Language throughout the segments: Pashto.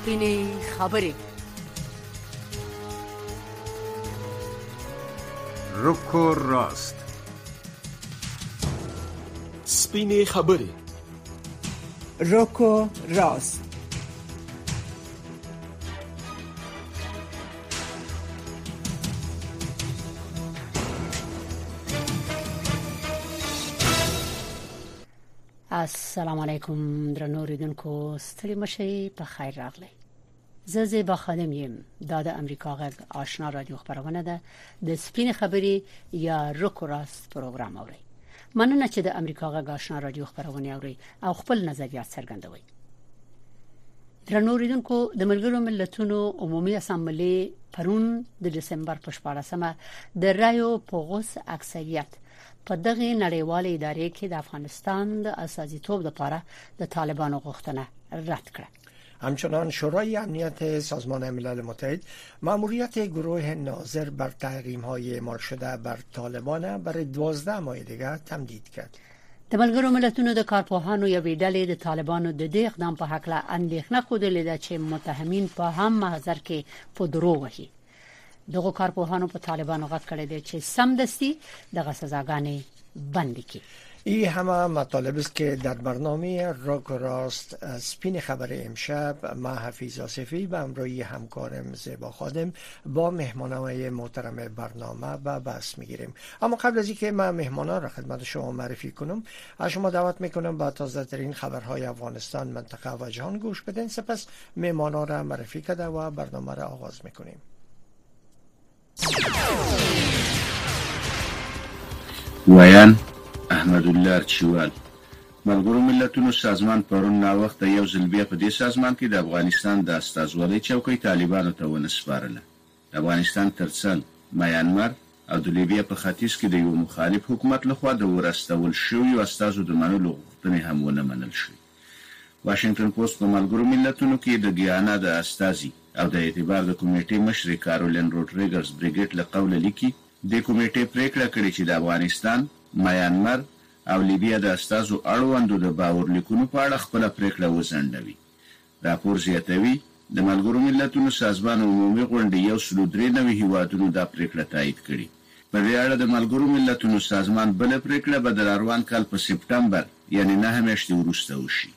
سپینې خبرې. رک و راست. سپینې خبرې. رک و راست. السلام علیکم درنو اوریدونکو، ستړي مشئ، په خیر راغلی. زه زیبا خانم یم. دا د امریکا غږ آشنا رادیو خبرونه ده. د سپینې خبرې یا رک و راست پروګرام اوري. مننه چې د امریکا غږ آشنا رادیو خبرونه اوري او خپل نظریات څرګندوي. درنو اوریدونکو، د ملګرو ملتونو عمومي اسامبلې پرون د دسمبر په 14مه د رایو په غوث اکثریت په دغه نړیوالې ادارې کې د افغانستان د استازیتوب لپاره د طالبانو غوښتنه رد کړه. همچنان شورای امنیت سازمان ملل متحد مأموریت گروه ناظر بر تحریم‌های اعمال شده بر طالبان برای 12 ماه دیگر تمدید کرد. د ملګرو ملتونو د کارپوهانو یوې ډلې د طالبانو د دې اقدام په حق له اندېښنه خوده ده چې متهمین په هم محضر کې په درو وهي. دغه کارپوهانو په طالبانو غږ کړی دی چې سمدستي دغه سزاګانې بند کړي. این همه مطالب است که در برنامه رک و راست سپین خبر امشب ما حفیظ آصفی به همراهی همکارم زیبا خادم با مهمانان محترم برنامه به بحث میگیریم. اما قبل از اینکه من مهمانان را خدمت شما معرفی کنم، از شما دعوت میکنم با تازه ترین خبرهای افغانستان، منطقه و جهان گوش بدین. سپس مهمانان را معرفی کرده و برنامه را آغاز میکنیم. ویان احمد الله چوال. ملګرو ملتونو سازمان پرون نا وخت یو ځل بیا په دې سازمان کې د افغانستان د استازولۍ چوکۍ طالبانو ته ونسپارله. د افغانستان ترڅنګ میانمار او د لیبیا په ختیځ کې د یو مخالف حکومت لخوا د ورستول شویو استازو د منلو غوښتنې هم ونه منل شوې. واشنگټن پوسټ په ملګرو ملتونو کې د ګیانا د استازي او د اعتبار د کمیټې مشر کارولین روډریګز بریګیټ له قوله لیکي د کمیټې پریکړه کړې چې د افغانستان، میانمار او لیبیا د استازو اړوندو د باورلیکونو په اړه خپل پریکړه وځنډوي. راپور زیاتوي د ملګرو ملتونو سازمان عمومي غونډې 193 هیوادونو دا پریکړه تایید کړې. په دې اړه د ملګرو ملتونو سازمان بل پریکړه به د روان کال په سپټمبر یعنی 9 میاشتې وروسته وشي.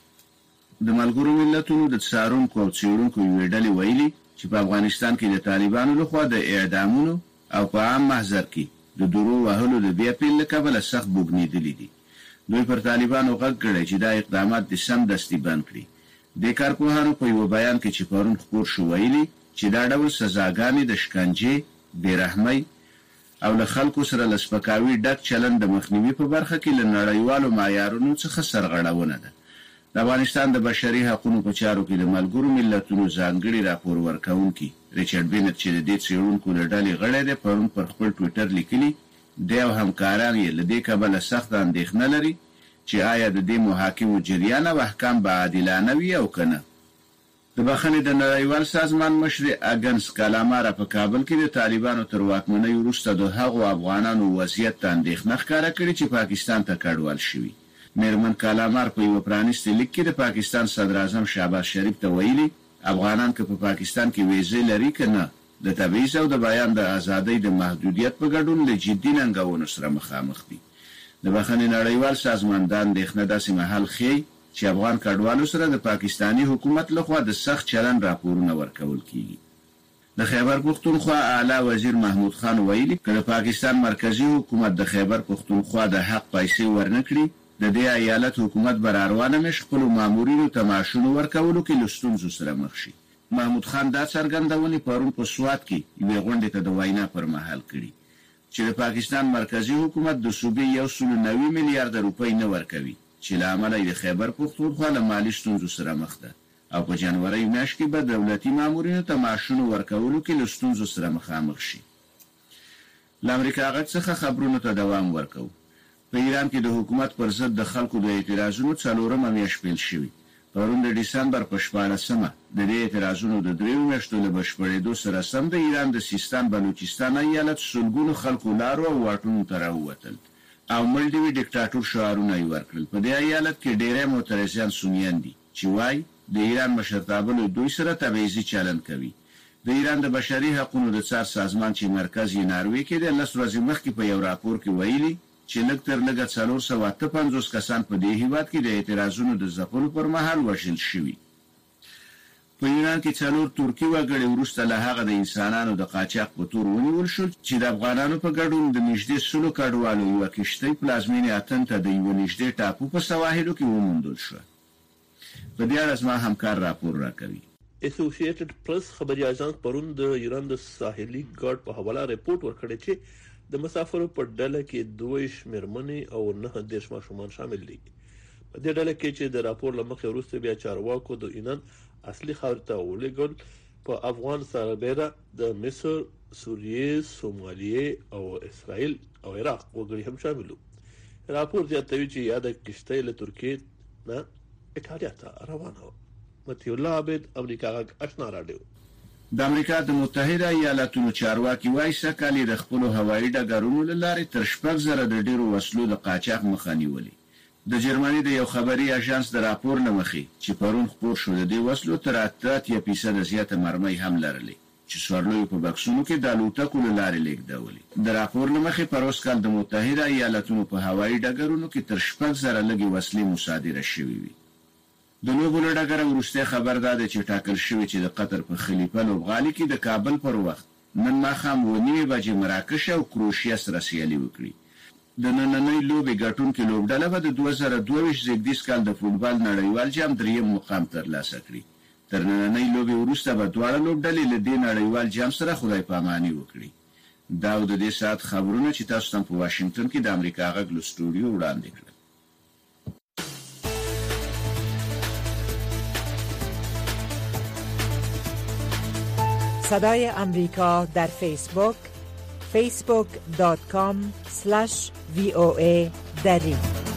د ملګرو ملتونو د څارونکو او څېړونکو یوې ډلې ویلي چې په افغانستان کې د طالبانو لخوا د اعدامونو او په عام محضر کې د درو وهلو د بیا پیل له کبله سخت بوږنېدلي دي. دوی پر طالبانو غږ کړی چې دا اقدامات د سمدستي بند کړي. د کارپوهانو په یو بیان کې چې پرون خپور شو ویلي چې دا ډول سزاګانې د شکنجې، بېرحمۍ او له خلکو سره له سپکاوي ډک چلند د مخنیوي په برخه کې له نړیوالو معیارونو څخه سرغړونه ده. د افغانستان د بشري حقوقو په چارو کې د ملګرو ملتونو ځانګړي راپور ورکونکي ریچارډ بینټ چې د دې څېړونکو له ډلې غړی دی پرون پر خپل ټویټر لیکلي دی او همکاران یې له دې کبله سخته اندېښنه لري چې آیا د دې محاکمو جریان او احکام به عادلانه وي او که نه. د بخښنې د نړیوال سازمان مشر اګنس کالامارا په کابل کې د طالبانو تر واکمنۍ وروسته د هغو افغانانو وضعیت ته اندېښنه ښکاره کړې چې پاکستان ته کډوال شوي. میرمن کالامار په یو پرانیستي لیک کې د پاکستان صدر اعظم شهباز شریف ته ویلي افغانان که په پاکستان کې ویزې لري که نه، د تبعیض او د بیان د ازادۍ د محدودیت په ګډون له جدي ننګونو سره مخامخ دي. د بخښنې نړیوال سازمان دا اندېښنه داسې مهال ښیي چې افغان کډوالو سره د پاکستاني حکومت لخوا د سخت چلند راپورونه ورکول کیږي. د خیبر پښتونخوا اعلی وزیر محمود خان ویلي که د پاکستان مرکزی حکومت د خیبر پښتونخوا د حق پیسې ورنکړي، د دې ایالت حکومت بر روانه مش خپل مامورینو ته معاشونه ورکولو کې له ستونزو سره مخ شي. محمود خان دا څرګندونې پرون په سوات کې یوې غونډې ته د وینا پر مهال کړي چې د پاکستان مرکزی حکومت د صوبې 190 میلیارډ روپۍ نه ورکوي چې له امله د خیبر پښتونخوا له مالي ستونزو سره مخ ده او په جنوري میاشت کې به دولتي مامورینو ته معاشونه ورکولو کې له ستونزو سره مخامخ شي. له امریکا غږ څخه خبرونو ته دوام ورکوو. په ایران کې د حکومت پر ضد د خلکو د اعتراضونو 4مه میاشت پیل شوې. پرون د ډسمبر په 14مه د دې اعتراضونو د 3 میاشتو له بشپړېدو سره سم د ایران د سیستان بلوچستان ایالت سلګونو خلکو لارو او واټونو ته راووتل او ملډوي ډیکټاتور شعارونه یې ورکړل. په دې ایالت کې ډېری معترضان سنیان دي چې وایي د ایران مشرتابه له دوی سره تبعیضي چلند کوي. د ایران د بشري حقوقو د څار سازمان چې مرکز یې ناروې کې د 10 ورځې مخکې په یو راپور کې ویلي چې لږ تر لږه 458 کسان په دې هیواد کې د اعتراضونو د ځپلو پر مهال وژل شوي. په ایران کې 4 ترکی وګړي وروسته له هغه د انسانانو د قاچاق په تور ونیول شول چې د افغانانو په ګډون د نږدې 100 کډوالو یو کشتۍ پلازمینې اتن ته د یو نږدې ټاپو په سواحلو کې وموندل شو. په دې اړه زما همکار راپور راکوي. اسوسییټډ پریس خبري اژانس پرون د ایران د ساحلي ګارد په حواله ریپورت ورکړی چې د مسافرو په ډله کې 2 مېرمنې او 9 ماشومان شامل دي. په دې ډله کې چې د راپور لمخې وروسته بیا چارواکو د ایران اصلي خاورته ولېږل په افغان سربېره د مصر، سوریې، سومالیې او اسرائیل او عراق وګړي هم شامل دي. راپور زیاتوي چې یاد کشتۍ له ترکیې نه ایټالیا ته روانه وه. متي الله عبد، امریکا غږ آشنا رادیو. د امریکا د متحده ایالاتونو چارواکي وایي سکه‌لې د خپل هوایي ډګرونو لاره تر 6,000 د ډیرو وسلو د قاچاق مخه نیولې. د جرمني د یو خبري اژانس د راپور لمخې چې پرون خبر شو د دې وسلو تر 80% زیاته مرمۍ هم لرلې چې سوارلوی په بکسونو کې د الوتکو لارې لیږدولې. د راپور لمخې پر اوس کال د متحده ایالاتونو په هوایي ډګرونو کې تر 6,000 لګي وسلې مصادره شوې وي. د نوبل ډګر وروسته خبر ده چې ټاکل شوی چې د قطر په خلیفه لوبغالي کې د کابل پر وخت نن ماښام 9 بجې مراکش او کروشیا سره سیالي وکړي. د نننۍ لوبې ګټونکي لوبډله به د 2022 زیږدیز کال د فوټبال نړیوال جام 3 مقام ترلاسه کړي. تر نننۍ لوبې وروسته به دواړه لوبډلې له دې نړیوال جام سره خدای پاماني وکړي. دا د دې ساعت خبرونه چې تاسو ته په واشنگټن کې د امریکا غږ له سټوډیو وړاندې کړل. صدای امریکا در فیسبوک facebook.com/VOA دری.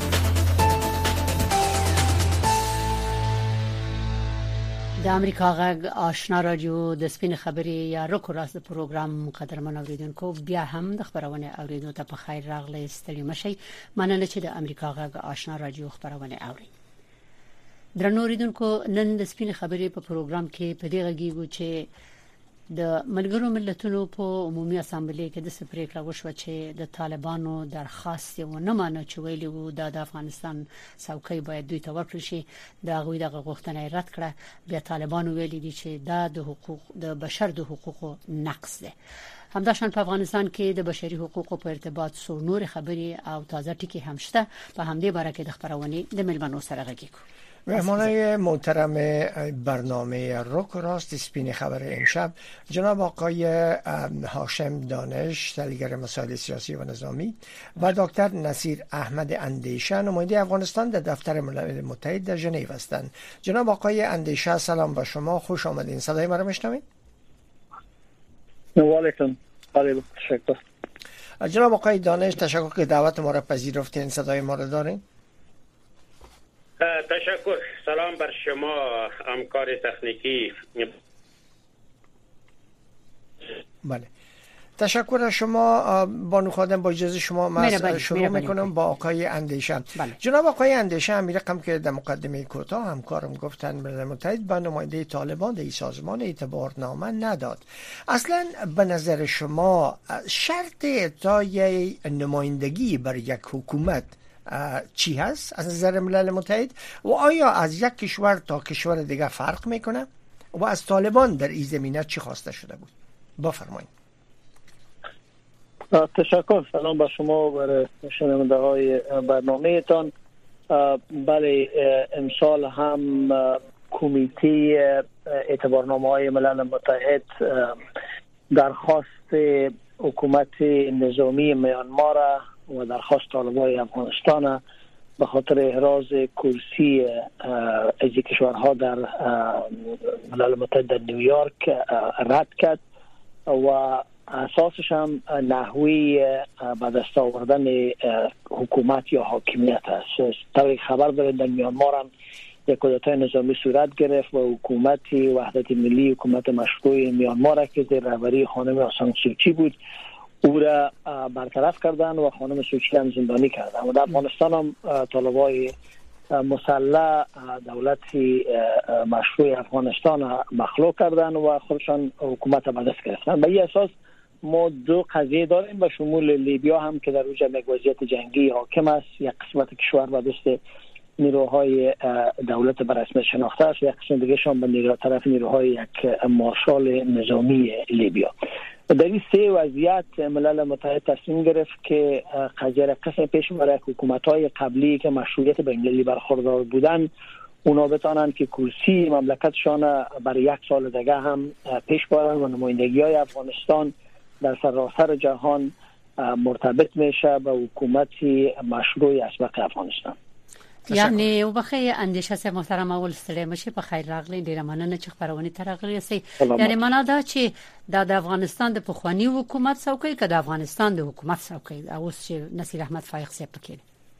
د امریکا غږ آشنا رادیو د سپین خبري یا رکو راست پروګرام قدرمن اوریدونکو بیا هم د خبرونه اوریدو ته په خیر راغلی ستړي مشي. مننه چې د امریکا غږ آشنا رادیو خبرونه اوري. درنو اوریدونکو نن د سپین خبري په پروګرام کې په دې غږیږو چې د ملګرو ملتونو په عمومي اسامبلې کې د سپریکړه وشو چې د طالبانو درخواست ونه مانه چې ویلي وو د افغانستان څوکۍ باید دوی ته ورکړل شي. د هغوی د غوښتنې رد کړه. بیا طالبانو ویلي دي چې دا د حقوق د بشر د حقوقو نقض ده. همداشان په افغانستان کې د بشري حقوقو په ارتباط څو نور خبري او تازه ټکي هم شته. په همدې باره کې د خبرونه د ملمنو سره غږیږو. مهمانای محترم برنامه رک راست سپین خبر امشب جناب آقای هاشم دانش، تحلیلگر مسائل سیاسی و نظامی و دکتر نصیر احمد اندیشه، نماینده افغانستان در دفتر ملل متحد در ژنو هستند. جناب آقای اندیشه سلام با شما، خوش آمدین. صدای ما را میشنوید؟ و علیکم. تشکر. جناب آقای دانش تشکر که دعوت ما را پذیرفتین. صدای ما را دارین؟ تشکر. سلام بر شما همکار تکنیکی. بله تشکر از شما بانو خادم. با اجازه شما من شروع میکنم با آقای اندیشه. جناب آقای اندیشه، امیر رقم که در مقدمه کوتاه همکارم گفتن ملل متحد به نماینده طالبان در این سازمان اعتبارنامه نداد. اصلا به نظر شما شرط اعطای نمایندگی بر یک حکومت چی هست از نظر ملل متحد و آیا از یک کشور تا کشور دیگر فرق میکنه و از طالبان در این زمینه چی خواسته شده بود؟ بفرمایید. تشکر. سلام با شما و شنونده های برنامه تان. بله امسال هم کمیته اعتبارنامه های ملل متحد درخواست حکومت نظامی میانمار و درخواست طالبان افغانستان به خاطر احراز کرسی از کشورها در ملل متحد در نیویورک رد کرد و اساسش هم نحوی به دست آوردن حکومت یا حاکمیت است. طبعا خبر دارید در میانمار هم یک کودتای نظامی صورت گرفت و حکومت وحدت ملی، حکومت مشروع میانمار که زیر رهبری خانم آنگ سان سو چی بود، او را برطرف کردن و خانم سوچی هم زندانی کردن. و در افغانستان هم طالبای مسلح دولت مشروع افغانستان مخلوق کردن و خودشان حکومت به دست گرفتن. به این اساس ما دو قضیه داریم به شمول لیبیا هم که در اوج وضعیت جنگی حاکم است، یک قسمت کشور به دست نیروهای دولت به رسمیت شناخته است، یک قسم دیگه شان به طرف نیروهای یک مارشال نظامی لیبیا. در این سه وضعیت ملل متحد تصمیم گرفت که قضیه را قسم پیش ببره، حکومت‌های قبلی که مشروعیت بین‌المللی برخوردار بودن اونا بتانن که کرسی مملکتشان برای 1 سال دیگه هم پیش ببرن و نمایندگی‌های افغانستان در سراسر جهان مرتبط میشه به حکومت مشروع اسبق افغانستان. یعنی او بخیر اندیشه سه محترم اول ستړي مشه په خیر راغلی ډیره مننه چې خبرونه ترغلی سي. یعنی معنا دا چې د افغانستان د پخوانی حکومت څوکۍ که د افغانستان د حکومت څوکۍ اوس چې نصیر احمد فایق صاحب پکې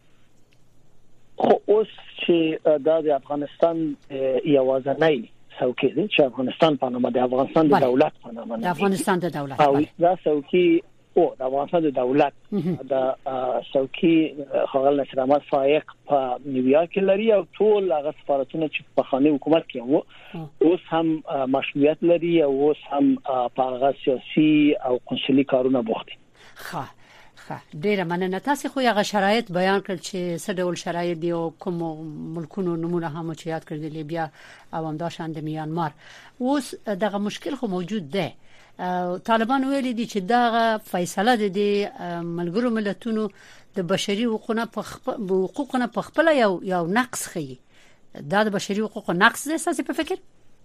خو اوس چې د افغانستان یوازنۍ څوکۍ ده چې افغانستان په نامه د افغانستان د دولت په نامه د افغانستان د دولت او دا څوکۍ او د افغانستان د دولت د څوکۍ خغل نصیر احمد فایق په نیویورک لري او ټول هغه سفارتونه چې په خانه حکومت کې وو اوس هم مشروعیت لري او اوس هم په هغه سیاسي او قونسلي کارونه بوخت دي. ډیره مننه. تاسو خو هغه شرایط بیان کړل چې څه ډول شرایط دی او کوم ملکونو نمونه هم چې یاد کړل لیبیا او هم داشان د میانمار. اوس دغه مشکل خو موجود ده. طالبان ویلي دي چې دغه فیصله د ملګرو ملتونو د بشري حقوقونه په خپل یو نقص خي. دا د بشري حقوقو نقص ده اساسي په فکر؟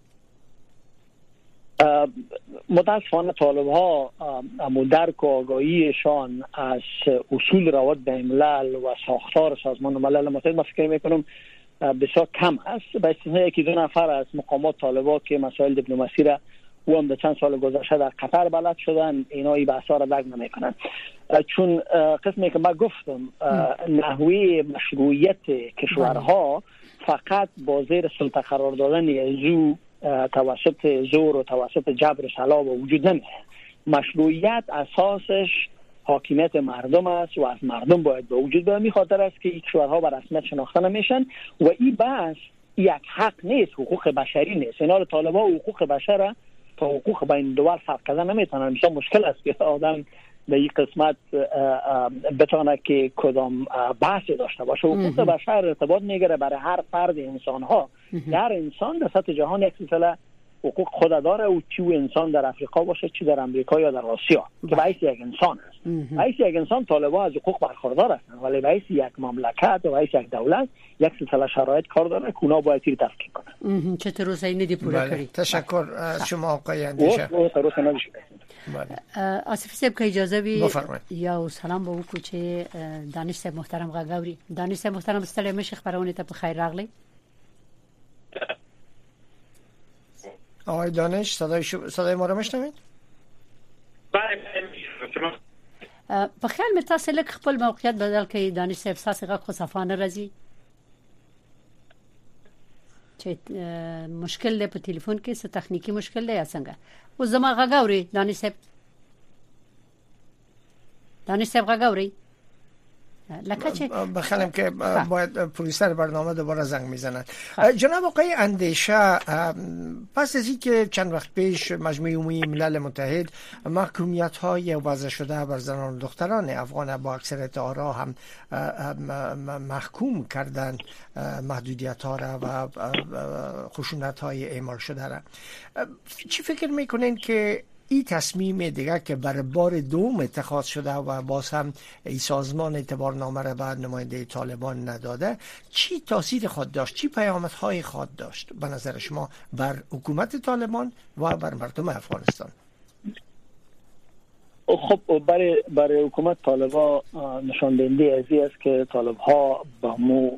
متاسفانه طالب‌ها درک و آگاهیشان از اصول روابط بین‌الملل و ساختار سازمان ملل متحد ما فکر می‌کنم بسیار کم است. به استثنای یکی دو نفر از مقامات طالب‌ها که مسائل دیپلماسی را و هم در چند سال گذشته در قطر بلد شدن، اینا این بحثا را درک نمی‌کنن. چون قسمی که من گفتم نحوه مشروعیت کشورها فقط با زیر سلطه قرار دادن یزو توسط زور و توسط جبر و سلاح وجود نمیه. مشروعیت اساسش حاکمیت مردم است و از مردم باید به وجود بیاد. می خاطر است که این کشورها به رسمیت شناخته نمیشن و این بحث یک حق نیست، حقوق بشری نیست. اینا طالبا حقوق بشر تا حقوق بین دول فرق کردن نمیتونن. مثلا مشکل است که آدم به این قسمت بتونه که کدام بحثی داشته باشه. حقوق بشر ارتباط میگیره برای هر فرد انسان ها. هر انسان در سطح جهان یک سلسله حقوق خود داره و چی انسان در افریقا باشه چی در امریکا یا در آسیا که به حیث یک انسان است. به حیث یک انسان طالبان از حقوق برخوردار هستند، ولی به حیث یک مملکت و به حیث یک دولت یک سلسله شرایط کار داره که اونا باید تیر تفکیک کنن. چطور روزایی ندی پورا کردی؟ تشکر شما آقای اندیشه. آصف صاحب که اجازه بی یا سلام به وکړو چې دانش صاحب محترم غاوري. دانش صاحب محترم ستړي مشه خبرونه ته په خیر راغلی. آقای دانش صدای ما رو میشنوید؟ په خیال می تاسو لکه خپل موقعیت بدل کړئ. دانش صاحب تاسو غږ خو صفانه راځي چې مشکل دی په ټلیفون کې، څه تخنیکی مشکل دی یا څنګه؟ او زما غږ اوري دانش صاحب؟ دانش صاحب غږ اوري؟ لکه چې بخوام که باید پرویسر برنامه دوباره زنگ میزنن. جناب آقای اندیشه، پس از اینکه چند وقت پیش مجمع عمومی ملل متحد محکومیت‌های وضع شده بر زنان و دختران افغان با اکثریت آرا هم محکوم کردن محدودیت‌ها را و خشونت‌های اعمال شده را، چی فکر میکنین که این تصمیم دیگه که برای بار دوم اتخاذ شده و باز هم این سازمان اعتبارنامه را بعد نماینده طالبان نداده، چی تاثیر خود داشت، چی پیامدهای خود داشت به نظر شما بر حکومت طالبان و بر مردم افغانستان؟ خب برای حکومت طالبان نشان دهنده از این است که طالبها با مو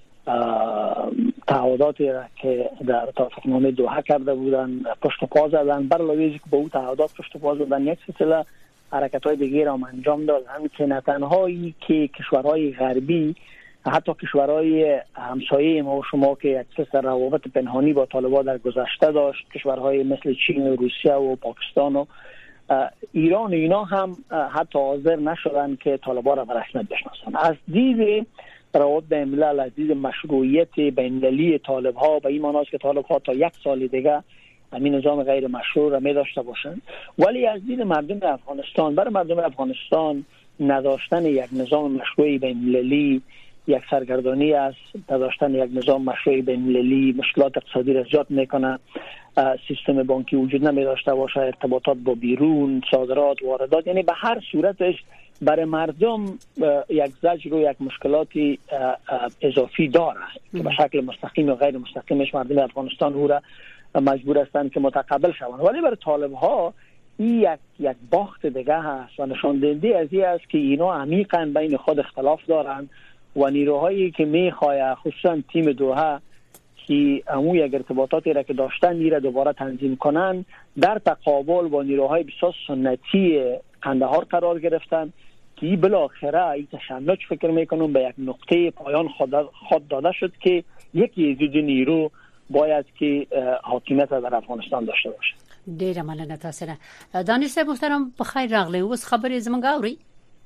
تعهداتی را که در توافقنامه دوحه کرده بودن پشت پا زدن، بر علاوه که با اون تعهدات پشت پا زدن یک سلسله حرکت‌های دیگه را انجام دادن که نه تنهایی که کشورهای غربی، حتی کشورهای همسایه ما و شما که یک سلسله روابط پنهانی با طالبان در گذشته داشت، کشورهای مثل چین و روسیه و پاکستان و ایران، اینا هم حتی حاضر نشدن که طالبان را به رسمیت بشناسن. از دید روابط بین‌الملل از دید مشروعیت بین‌المللی طالب‌ها به این معنی است که طالب‌ها تا 1 سال دیگه همین نظام غیر مشروع را می داشته باشند. ولی از دید مردم افغانستان، برای مردم افغانستان نداشتن یک نظام مشروع بین‌المللی یک سرگردانی است. نداشتن یک نظام مشروع بین‌المللی مشکلات اقتصادی را ایجاد میکنه. سیستم بانکی وجود نمی داشته باشه، ارتباطات با بیرون، صادرات، واردات، یعنی به هر صورتش برای مردم یک زجر و یک مشکلاتی اضافی داره که به شکل مستقیم و غیر مستقیمش مردم افغانستان او را مجبور هستند که متقبل شوند. ولی برای طالب ها این یک باخت دیگه هست و نشان دهنده از این است که اینا عمیقاً بین خود اختلاف دارند و نیروهایی که میخواه خصوصا تیم دوحه که امو یک ارتباطاتی را که داشتن میره دوباره تنظیم کنن در تقابل با نیروهای بسیار سنتی قندهار قرار گرفتن که بالاخره این تشنج فکر میکنم به یک نقطه پایان خود داده شد که یکی از دو نیرو باید که حاکمیت در افغانستان داشته باشه. ډیره مننه تاسو نه. دانش صاحب محترم په خیر راغلی. اوس خبرې زمونږ اوري.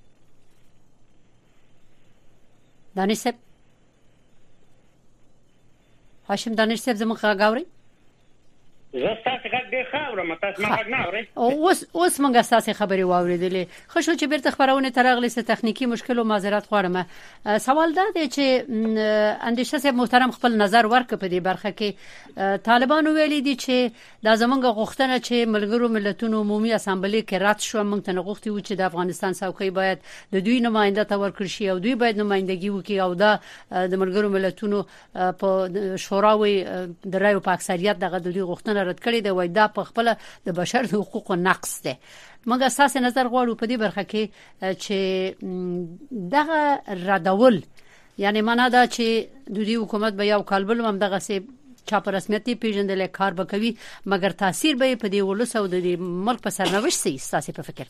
دانش صاحب هاشم دانش صاحب زمونږ غږ اوري؟ زه تاسو غږ ډېر ښه اورم، تاسو ما غږ نه اورئ؟ اوس موږ تاسو خبرې واوریدلې. خو شو چې بیرته خبرونه ترغلې ست تخنیکی مشکل او معذرت غواړم. سوال دا دی چې اندیشه صاحب محترم خپل نظر ورک په دې برخه کې طالبانو ویلي دي چې د زمونږ غوښتنه چې ملګرو ملتونو عمومي اسامبلې کې رات شو، موږ ته غوښتي و چې د افغانستان څوکۍ باید د دوی نماینده ته ورکړل شي او دوی باید نمائندګي وکړي او دا د ملګرو ملتونو په شوراوي د رایو په اکثریت دغه د دوی غوښتنه رد کړی دی. وای دا په خپل د بشر حقوقو نقص دی. موږ اساس نظر غواړو په دې برخه کې چې دغه ردول یعنی معنا دا چې د دوی حکومت به یو کالبل هم دغه سي چا په رسمیتي پیژندل کار وکوي مګر تاثیر به په دې ولس او د ملک په سرنوشت سي اساسي په فکر.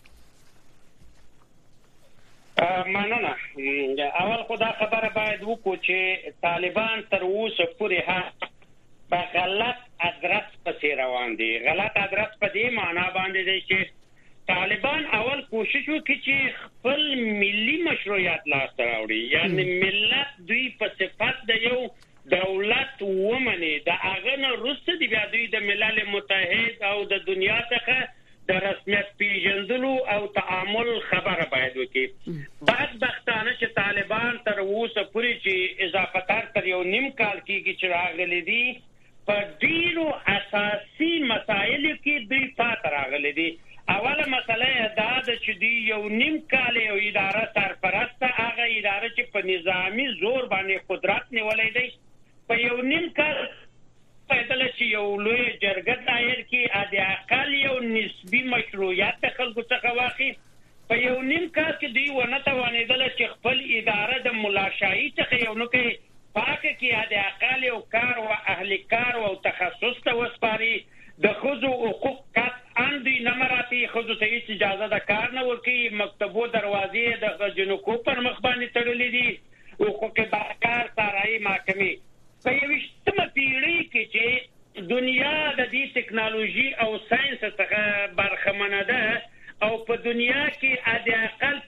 مننه. اول خدا خبره باید وکړو چې طالبان تر اوسه پورې په غلط ادرس پسې روان دي. غلط ادرس په دې معنا باندې دی چې طالبان اول کوشش وکړي چې خپل ملي مشروعیت لاسته راوړي، یعنی ملت دوی په صفت د یو دولت ومني. د هغه نه وروسته د بیا دوی د ملل متحد او د دنیا څخه د رسمیت پیژندلو او تعامل خبره باید وکړي. بدبختانه چې طالبان تر اوسه پورې چې اضافه تر یو نیم کال کېږي چې راغلي دي په ډیرو اساسي مسایلو کې دوی پاتې راغلي دي. اوله مسله دا ده چې دوی یو نیم کال یو اداره سرپرسته هغه اداره چې په نظامی زور باندې قدرت نیولې دی په یو نیم کال پیدل چې یو لوی جرګه دایر کې د اقل یو نسبی مشروعیت خلکو څخه واخی. په یو نیم کال کې دوی ونه توانېدل چې خپل اداره د ملاشایی څخه یو نو کې پاکه کې د اقل یو کار او اهل کار او تخصص ته وسپاري. د خزو حقوق قطعاً دوی نه مراعاتي، خزو ته هیڅ اجازه د کار نه ورکوي. مکتبو دروازې د جنکو پر مخ باندې تړلې دي. حقوق کار سارایي محکمې په 20مه پیړۍ کې چې دنیا د دې ټکنالوژي او ساينس څخه برخمنه ده او په دنیا کې د اقل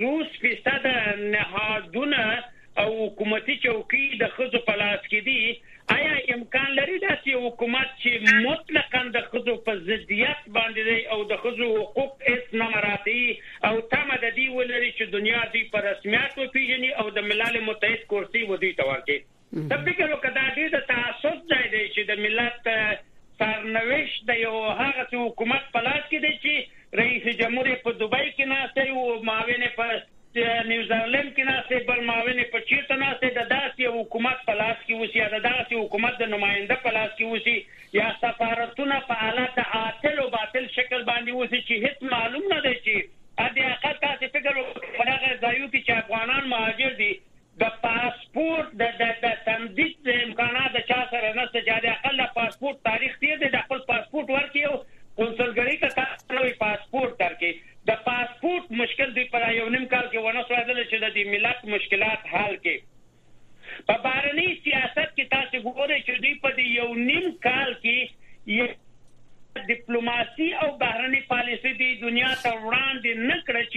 50% نهادونه او حکومتي چوکۍ د خزو په لاس کې دي. آیا امکان لري داسې حکومت چې مطلقاً د خزو په ضدیت باندې دی او د خزو حقوق هیڅ نه مراعاتي او تمه د دې ولري چې دنیا دوی په رسمیت وپیژني او د ملل متحد کرسي ودی ته ورکړي؟ د فکر وکړه د تعصب ځای دی چې د ملت سرنوشت د یو هغه حکومت په لاس کې دی چې رئیس جمهور په دوبۍ کې ناسته او معاون په نیوزیلند کې ناسته، بل معاون په چیرته ناسته. د داسې حکومت په لاس کې وسی یا د داسې حکومت د نماینده په لاس کې وسی یا سفارتونه په حالت عاطل او باطل شکل باندې وسی چې هیڅ معلوم نه دی چې د حقیقت تاسو فکر وکړئ هغه ځایو کې چې افغانان مهاجر دي د پاسپورت د تمدید د امکانات د چا سره نشته چې د اقل پاسپورت تاریخ تیر دی د خپل پاسپورت ورکړي او کنسولګری ته تاسو پاسپورت درکړي. د پاسپورت مشکل دی پر یو نیم کال کې ونه سوادل چې د ملت مشکلات حل کړي. په بهرني سیاست کې تاسو ګورئ چې دوی په یو نیم کال کې ډیپلوماسي او بهرني پالیسي د دنیا ته وړاندې نه کړ چې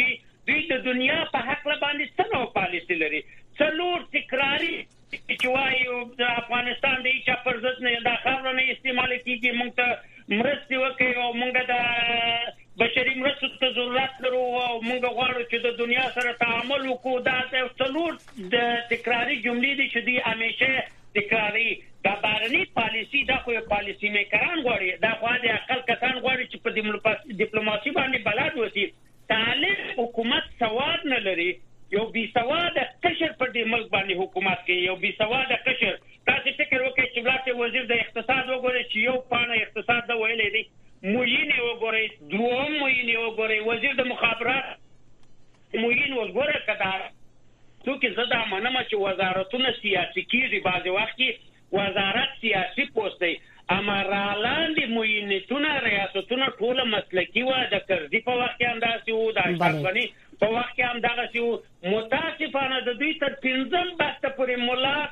دوی د دنیا په حق باندې څه نو پالیسي لري. څلور تکراری چې وایي د افغانستان د هیڅ پر ضد نه دا خبره نه استعمال کیږي، موږ ته مرستې وکړي او موږ د بشري مرستو ته ضرورت لرو او موږ غواړو چې د دنیا سره تعامل وکړو. دا څلور د تکراری جملې دي چې دوی همیشه تکراری. دا بهرني پالیسي دا خو پالیسي میکران غواړي، دا خو د عقل کسان غواړي چې په ډیپلوماسي باندې بلد وسی. طالب حکومت سواد نه لري، یو بي سواد قشر پر دې ملک باندې حکومت کوي، یو بي سواد قشر. تاسو فکر وکړئ چې بلاک وزیر د اقتصاد وګورئ چې یو پانه اقتصاد دا ویلې دی، موین وګورئ، دوم موین وګورئ، وزیر د مخابرات موین وګورئ. کدا څوک زدا منم چې وزارتونه سیاسي کیږي، بعض وخت کې وزارت سیاسي پوسټ دی، امرالان دي موینتونه ریاستونه ټول مسلکی و. د کرزي په وخت کې انداسي وو، د اشرفغني په وخت کې هم دغه سی وو. متاسفانه د دوی تر 15 بسته پورې مولا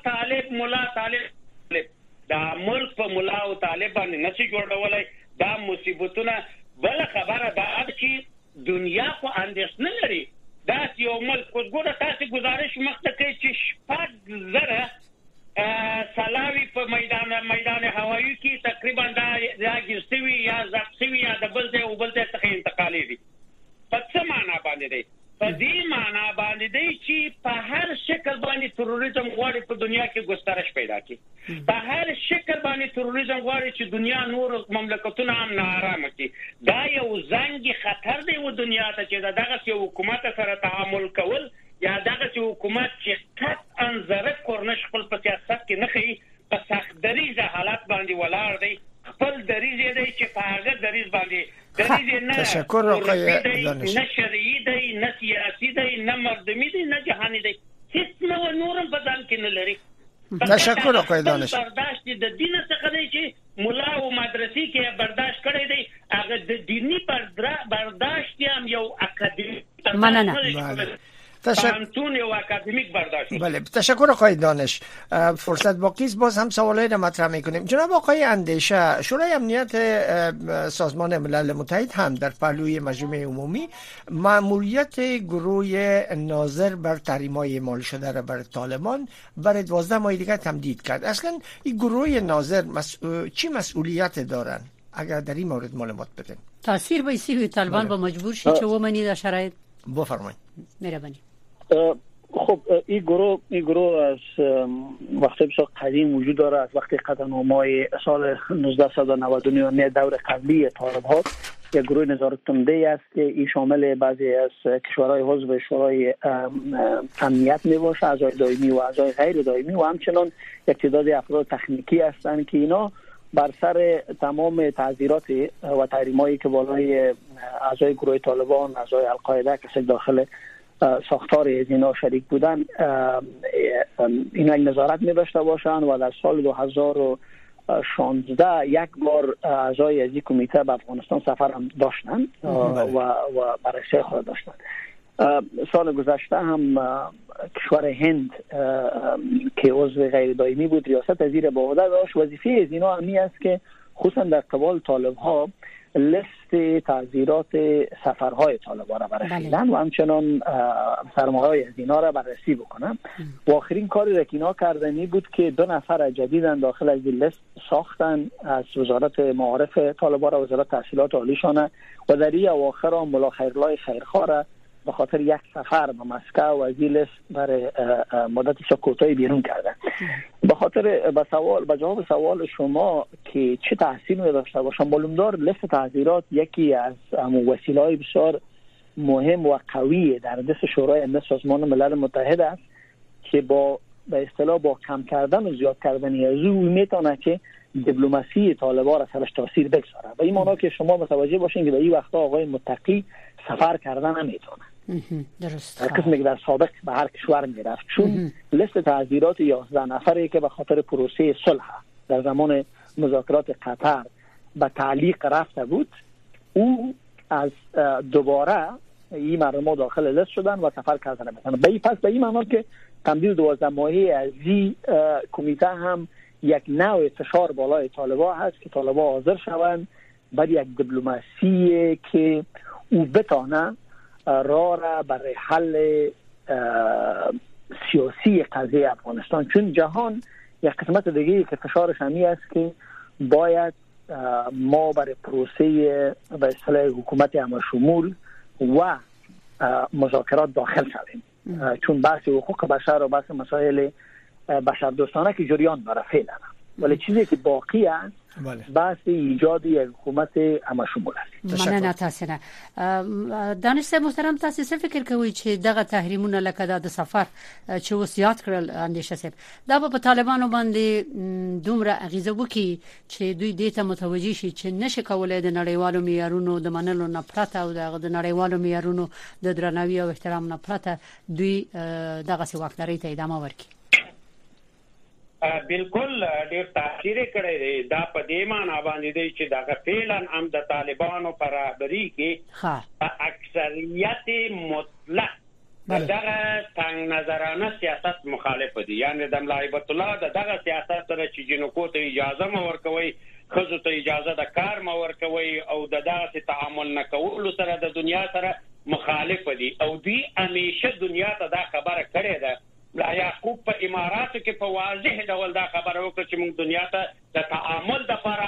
طالب دا ملک په مولا او طالب باندې نشي جوړولای. دا مصیبتونه. بل خبره دا چې دنیا خو اندېښنه لري. دا یو ملک وګوره، تاسو گزارش مخته کوي چې 6,000 سلاوی په میدان هوایی کې تقریبا دا ګرځوي یا ځپسوي یا د بل ځای او بل ځای څخه انتقالي دي. په څه معنا باندې دی؟ په دې معنا باندې دی چې په هر شکل باندې تروریزم غواړي په دنیا کې ګسترش پیدا کړي. په هر شکل باندې تروریزم غواړي چې دنیا نور مملکتونه هم ناارامه کړي. دا یو زنګي خطر دی و دنیا ته چې دغه یو حکومت سره تعامل کول یا دغه حکومت چې قطعا زره کورنش خپل په سیاست کې نه خي، په سخت دریزه حالت باندې ولاړ دی. خپل دریزه دی چې په هغه دریز باندې دریزه نه تشکر آقای دانش، نه شرعي دی، نه سیاسي دی، نه مردمي دی، نه جهاني دی، هیڅ نورم په ځان کې نه لري. تشکر آقای دانش. برداشت د دین څخه دی چې مولا او مدرسې کې برداشت کړی دی، هغه د دینی برداشت هم یو اکادمیک مننه. بله، تشکر آقای دانش. فرصت باقی است، باز هم سوالای را مطرح میکنیم. جناب آقای اندیشه، شورای امنیت سازمان ملل متحد هم در پهلوی مجمع عمومی مأموریت گروه ناظر بر تحریم‌های اعمال شده را بر طالبان برای 12 ماه دیگر تمدید کرد. اصلا این گروه ناظر چی مسئولیت دارن؟ اگر در این مورد معلومات بدین. تاثیر به سی طالبان با مجبور شي چې ومني د شرایط. بفرمایید. مهربانی. خب این گروه از وقتی بسیار قدیم وجود داره، از وقتی قدم‌های سال 1999 دور قبلی طالب ها. یک گروه نظارت کننده است که این شامل بعضی از کشورهای عضو شورای امنیت میباشه، اعضای دائمی و اعضای غیر دائمی، و همچنان یک تعداد افراد تکنیکی هستند که اینا بر سر تمام تعذیرات و تحریم‌هایی که بالای اعضای گروه طالبان، اعضای القاعده که داخل ساختار از اینا شریک بودن، اینا نظارت می‌داشته باشند. و در سال 2016 یک بار اعضای از این کمیته به افغانستان سفر هم داشتند و بررسی خود داشتند. سال گذشته هم کشور هند که عضو غیر دائمی بود ریاست وزیر به عهده داشت. وظیفه از اینا همی است که خصوصا در قبال طالب ها لیست تعذیرات سفرهای طالبان را بررسیدن و همچنان سرمایه‌های از اینا را بررسی بکنن. و آخرین کاری را که اینا کردنی بود که 2 نفر جدیدن داخل از این لیست ساختن از وزارت معارف طالبان و وزارت تحصیلات عالیشانه، و در این اواخر هم ملا خیرالله خیرخواه به خاطر یک سفر به مسکو و از این لیست برای مدت کوتاهی بیرون کردن. به خاطر به جواب سوال شما که چه تحسینی داشته باشم، معلومدار لیست تعذیرات یکی از وسیله‌های بسیار مهم و قوی در دست شورای امنیت سازمان ملل متحد است که به اصطلاح با کم کردن و زیاد کردن از او میتونه که دیپلماسی طالبان را سرش تاثیر بگذاره. و این معنی که شما متوجه باشین که در این وقتا آقای متقی سفر کردن نمیتونه. درست. هر کسی که در سابق به هر کشور میرفت، چون لیست تعذیرات 11 نفری که به خاطر پروسه صلح در زمان مذاکرات قطر به تعلیق رفته بود، او از دوباره این مردم داخل لیست شدن و سفر کردن. پس به این معنی که تمدید 12 ماهی از این کمیته هم یک نوع فشار بالای طالبان هست که طالبان حاضر شوند بر یک دیپلماسی که او بتانه را برای حل سیاسی قضیه افغانستان، چون جهان یک قسمت دیگه که فشارش همی است که باید ما برای پروسه به اصطلاح حکومت همشمول و مذاکرات داخل شویم، چون بحث حقوق بشر و بحث مسائل بشردوستانه که جریان داره فعلا، ولی چیزی که باقی است بحث ایجاد یک حکومت همشمول است. مننه تاسو نه دانش محترم، تاسو څه فکر کوئ چې دغه تحریمونه لکه د سفر چې وصیت کړل اندیشه صاحب دا په طالبانو باندې دومره اغیزه وکړي چې دوی دې ته متوجي شي چې نشه کولای د نړیوالو معیارونو د منلو نه پرته او د نړیوالو معیارونو د درناوي او احترام نه پرته دوی دغه واکداري ته ادامه ورکړي؟ بالکل ډیر تاثیر کړی دی دا په دې معنی باندې دی چې دا فعلا هم د طالبانو برابرۍ کې اکثریت مطلق دغه څنګه نظرانه سیاست مخالف دي، یعنی د ملا هیبت الله دغه سیاست سره چې جنکو ته اجازه مو ورکوي، خزو ته اجازه د کار مو ورکوي او دغه تعامل نه کول سره د دنیا سره مخالف دي او دوی همیشه دنیا ته دا خبره کړې ده. یعقوب په اماراتو کې په واضح ډول دا خبره وکړه چې موږ دنیا ته د تعامل لپاره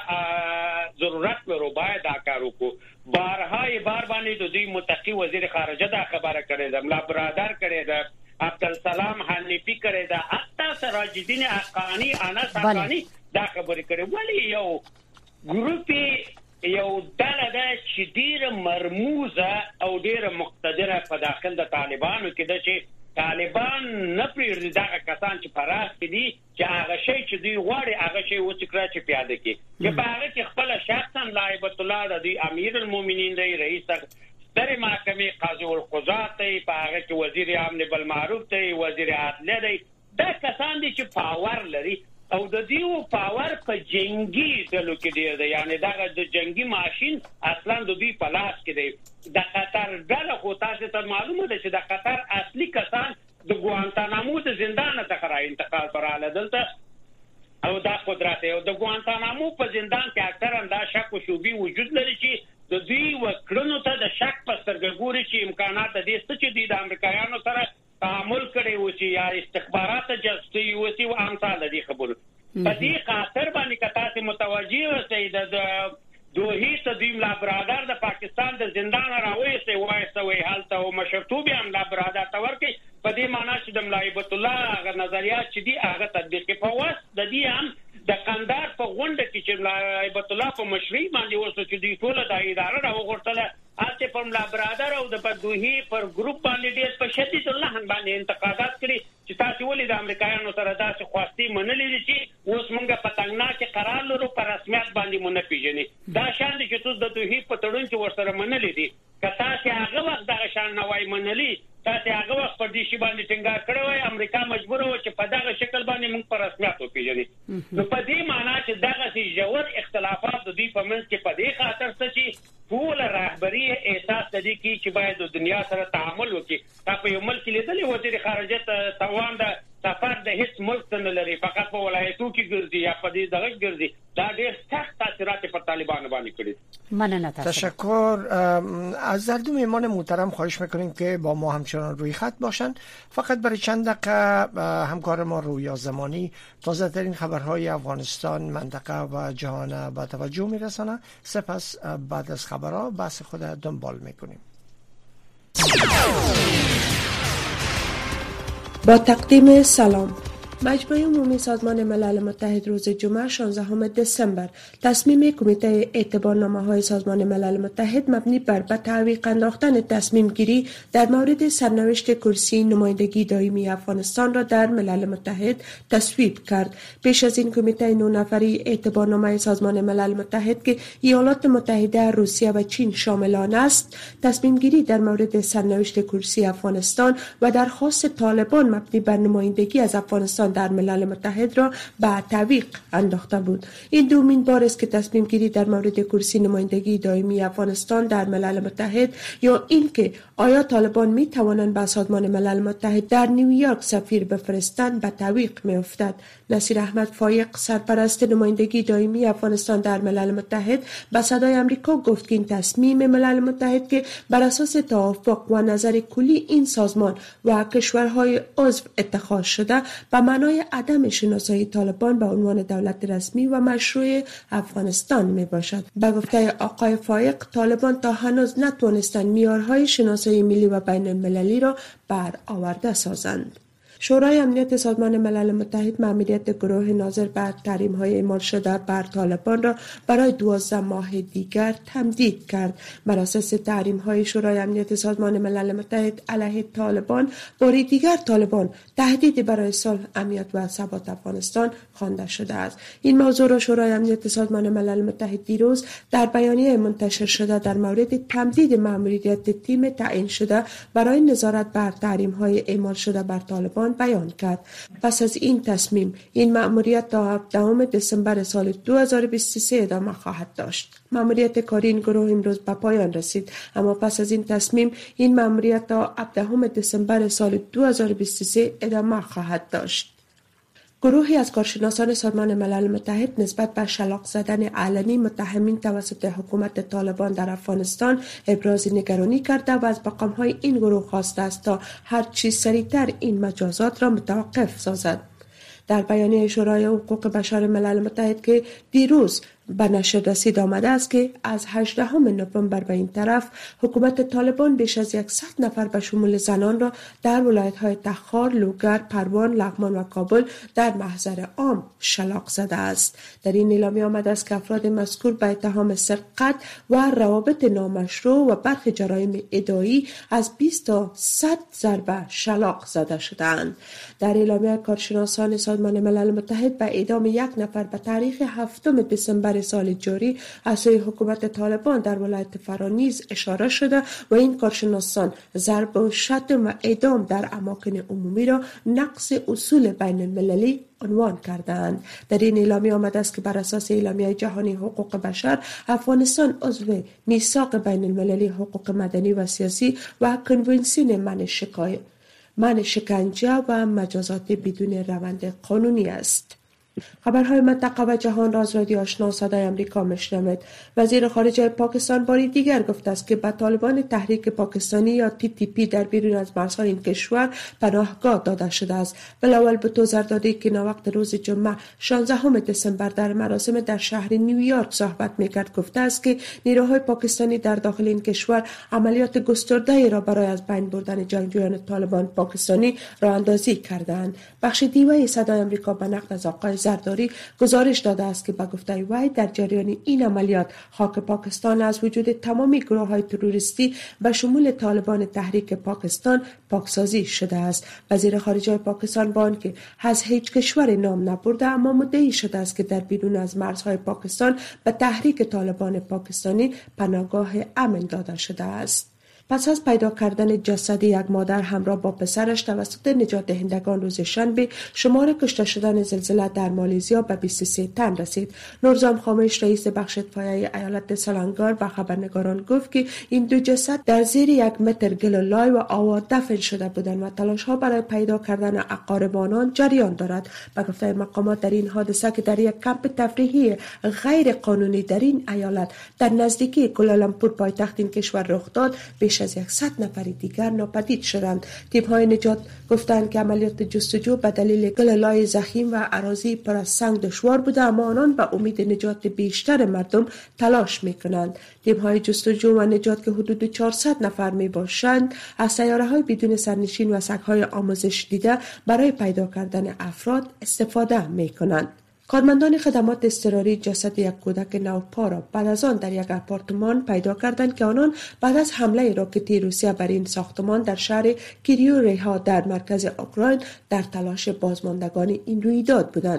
ضرورت لرو، باید دا کار وکړو. بارهای بار باندې د دوی متقی وزیر خارجه دا خبره کړې ده، ملا برادر کړې ده، عبدالسلام حنیفی کړې ده، حتی سراج الدین حقانی انس حقانی دا خبره کړې. ولی یو ګروپ یو ډله ده چې ډیره مرموزه او ډیره مقتدره په داخل د طالبانو کې ده چې طالبان نه پریږدي دغه کسان چې پراخ دي چې هغه شی چې دوی غواړي هغه شی وڅکړي چې پیاده کړي، چې په هغه کې خپل شخصا لا هیبت الله د دوی امیر المؤمنین دی، رئیس ستر محکمې قاضي القضات دی، په هغه کې وزیر امن بالمعروف دی، وزیر عدلیه دی. دا کسان دي چې پاور لري او د دیو پاور په جنگي ډلو کې دی، یعنی دغه د جنگي ماشين اصلا د دوی په لاس کې دی. د قطر ډله خو تاسو ته معلومه ده چې د قطر اصلي کسان د ګوانتانامو د زندان څخه را انتقال پراله دلته او دا قدرت او د ګوانتانامو په زندان کې اکثرا دا شک او شوبې وجود لري چې د دوی وکړنو ته د شک په سترګه ګوري چې امکانات د دې څه چې د امریکایانو سره تعامل کړي و چې یا استخبارات جاسوسي وسی او امثال دي خبرو په دې خاطر باندې کتاسه متوجي اوسئ د دوی ته د ملا برادر د پاکستان د زندان راوېسته وایسوي حالته او مشرتوب هم ملا برادر ته ورکي په دې معنی چې د ملا هیبت الله هغه نظریات چې دي هغه تطبیق په واس د دې هم د قندار په غونډه کې چې ملا هیبت الله په مشرۍ باندې وسو چې دوی ټول د اداره راوغورتله اته په ملا برادر او د بدوهي پر ګروپ باندې ډېر په شدید الله باندې انتقادات کړي چې تاسو ولې د امریکایانو سره داسې خواستی منلې چې اوس موږ په تنګنا کې قرار لرو پر رسمیت باندې مونږ پیژنې دا شان دي چې تاسو د دوی په تړون کې ورسره منلې دي کته چې هغه وخت دا شان نوای منلې تاسو هغه وخت په دې شی باندې ټینګار کړو وای امریکا مجبور و چې په دغه شکل باندې موږ پر رسمیت وپیژنې نو په دې معنی چې دغه سي جوړ اختلافات د دې په منځ کې په دې خاطر چې ټول رهبری احساس لري چې باید د دنیا سره تعامل وکړي تاسو یو ملک لیدلې وزیر خارجه توان د سفر د هیڅ ملک نه لري فقط په ولایتو کې ګرځي یا په دې دغه ګرځي دا ډېر سخت تاثیرات پر طالبان باندې کړی. ممنون. تشکر. از هر دو مهمان محترم خواهش میکنیم که با ما همچنان روی خط باشند. فقط برای چند دقیقه همکار ما رویا زمانی تازه ترین خبرهای افغانستان منطقه و جهان با توجه میرسانه. سپس بعد از خبرها بحث خود دنبال میکنیم. با تقدیم سلام. مجمع عمومی سازمان ملل متحد روز جمعه 16 دسامبر تصمیم کمیته اعتبارنامه‌های سازمان ملل متحد مبنی بر به تعویق انداختن تصمیم گیری در مورد سرنوشت کرسی نمایندگی دائمی افغانستان را در ملل متحد تصویب کرد. پیش از این کمیته 9 نفری اعتبارنامه سازمان ملل متحد که ایالات متحده، روسیه و چین شامل آن است، تصمیم گیری در مورد سرنوشت کرسی افغانستان و درخواست طالبان مبنی بر نمایندگی از افغانستان در ملل متحد را به تعویق انداخته بود. این دومین بار است که تصمیم گیری در مورد کرسی نمایندگی دائمی افغانستان در ملل متحد یا اینکه آیا طالبان می توانند به سازمان ملل متحد در نیویورک سفیر بفرستند به تعویق می افتد. نصیر احمد فایق سرپرست نمایندگی دائمی افغانستان در ملل متحد به صدای آمریکا گفت که این تصمیم ملل متحد که بر اساس توافق و نظر کلی این سازمان و کشورهای عضو اتخاذ شده به معنای عدم شناسایی طالبان به عنوان دولت رسمی و مشروع افغانستان می باشد. به گفته آقای فایق طالبان تا هنوز نتوانستند معیارهای شناسایی ملی و بین المللی را برآورده سازند. شورای امنیت سازمان ملل متحد مأموریت گروه ناظر بر تحریم‌های اعمال شده بر طالبان را برای 12 ماه دیگر تمدید کرد. بر اساس تحریم‌های شورای امنیت سازمان ملل متحد علیه طالبان، بار دیگر طالبان تهدید برای صلح، امنیت و ثبات افغانستان خوانده شده است. این موضوع را شورای امنیت سازمان ملل متحد دیروز در بیانیه منتشر شده در مورد تمدید مأموریت تیم تعیین شده برای نظارت بر تحریم‌های اعمال شده بر طالبان بیان کرد. پس از این تصمیم این مأموریت تا 17 دسامبر سال 2023 ادامه خواهد داشت. مأموریت کاری این گروه امروز به پایان رسید، اما پس از این تصمیم این مأموریت تا 17 دسامبر سال 2023 ادامه خواهد داشت. گروهی از کارشناسان سازمان ملل متحد نسبت به شلاق زدن علنی متهمین توسط حکومت طالبان در افغانستان ابراز نگرانی کرده و از مقام‌های این گروه خواسته است تا هر چه سریعتر این مجازات را متوقف سازد. در بیانیه شورای حقوق بشر ملل متحد که دیروز به نشر رسید آمده است که از 18 نوامبر به این طرف حکومت طالبان بیش از 100 نفر به شمول زنان را در ولایت‌های تخار، لوگر، پروان، لغمان و کابل در محضر عام شلاق زده است. در این اعلامیه آمده است که افراد مذکور به اتهام سرقت و روابط نامشروع و برخی جرایم اداری از 20 تا 100 ضربه شلاق زده شدند. در اعلامیه کارشناسان سازمان ملل متحد به اعدام یک نفر به تاریخ 7 دسامبر سال جاری از سوی حکومت طالبان در ولایت فرا نیز اشاره شده و این کارشناسان ضرب و شتم و اعدام در اماکن عمومی را نقض اصول بین المللی عنوان کردند. در این اعلامیه آمده است که بر اساس اعلامیه جهانی حقوق بشر افغانستان عضو میثاق بین المللی حقوق مدنی و سیاسی و کنونسیون منع شکنجه و مجازات بدون روند قانونی است. خبرهای منطقه و جهان را از رادیو آشنا صدای آمریکا میشنوید. وزیر خارجه پاکستان باری دیگر گفته است که به طالبان تحریک پاکستانی یا TTP در بیرون از مرزهای این کشور پناهگاه داده شده است. بلاول بوتو زردادی که ناوقت روز جمعه 16 دسامبر در مراسم در شهر نیویورک صحبت میکرد گفته است که نیروهای پاکستانی در داخل این کشور عملیات گسترده‌ای را برای از بین بردن جنگجویان طالبان پاکستانی راه اندازی کردند. بخش دیوی صدای آمریکا به نقل از آقای زرداری گزارش داده است که به گفته وی در جریان این عملیات خاک پاکستان از وجود تمامی گروه‌های تروریستی به شمول طالبان تحریک پاکستان پاکسازی شده است. وزیر خارجه پاکستان با آنکه از هیچ کشور نام نبرده اما مدعی شده است که در بیرون از مرزهای پاکستان به تحریک طالبان پاکستانی پناهگاه امن داده شده است. پس از پیدا کردن جسد یک مادر همراه با پسرش توسط نجات دهندگان روز شنبه، شمار کشته شدن زلزله در مالزیا به 23 تن رسید. نورزام خامش رئیس بخش اطفائیه ایالت سلنگار به خبرنگاران گفت که این دو جسد در زیر 1 متر گل و لای و آوار دفن شده بودند و تلاش‌ها برای پیدا کردن اقارب آنان جریان دارد. به گفته مقامات در این حادثه که در یک کمپ تفریحی غیر قانونی در این ایالت در نزدیکی کوالالامپور پایتخت این کشور رخ داد، بیش از 100 نفر دیگر ناپدید شدند. تیم‌های نجات گفتند که عملیات جستجو به دلیل گلولای ضخیم و اراضی پر از سنگ دشوار بوده، اما آنان به امید نجات بیشتر مردم تلاش می‌کنند. تیم‌های جستجو و نجات که حدود 400 نفر می‌باشند از سیاره‌های بدون سرنشین و سگ‌های آموزش دیده برای پیدا کردن افراد استفاده می‌کنند. کارمندان خدمات اضطراری جسد یک کودک نوپا را بعد از آن در یک آپارتمان پیدا کردند که آنان بعد از حمله راکتی روسیه بر این ساختمان در شهر کیریو ریها در مرکز اوکراین در تلاش بازماندگان این رویداد بودند.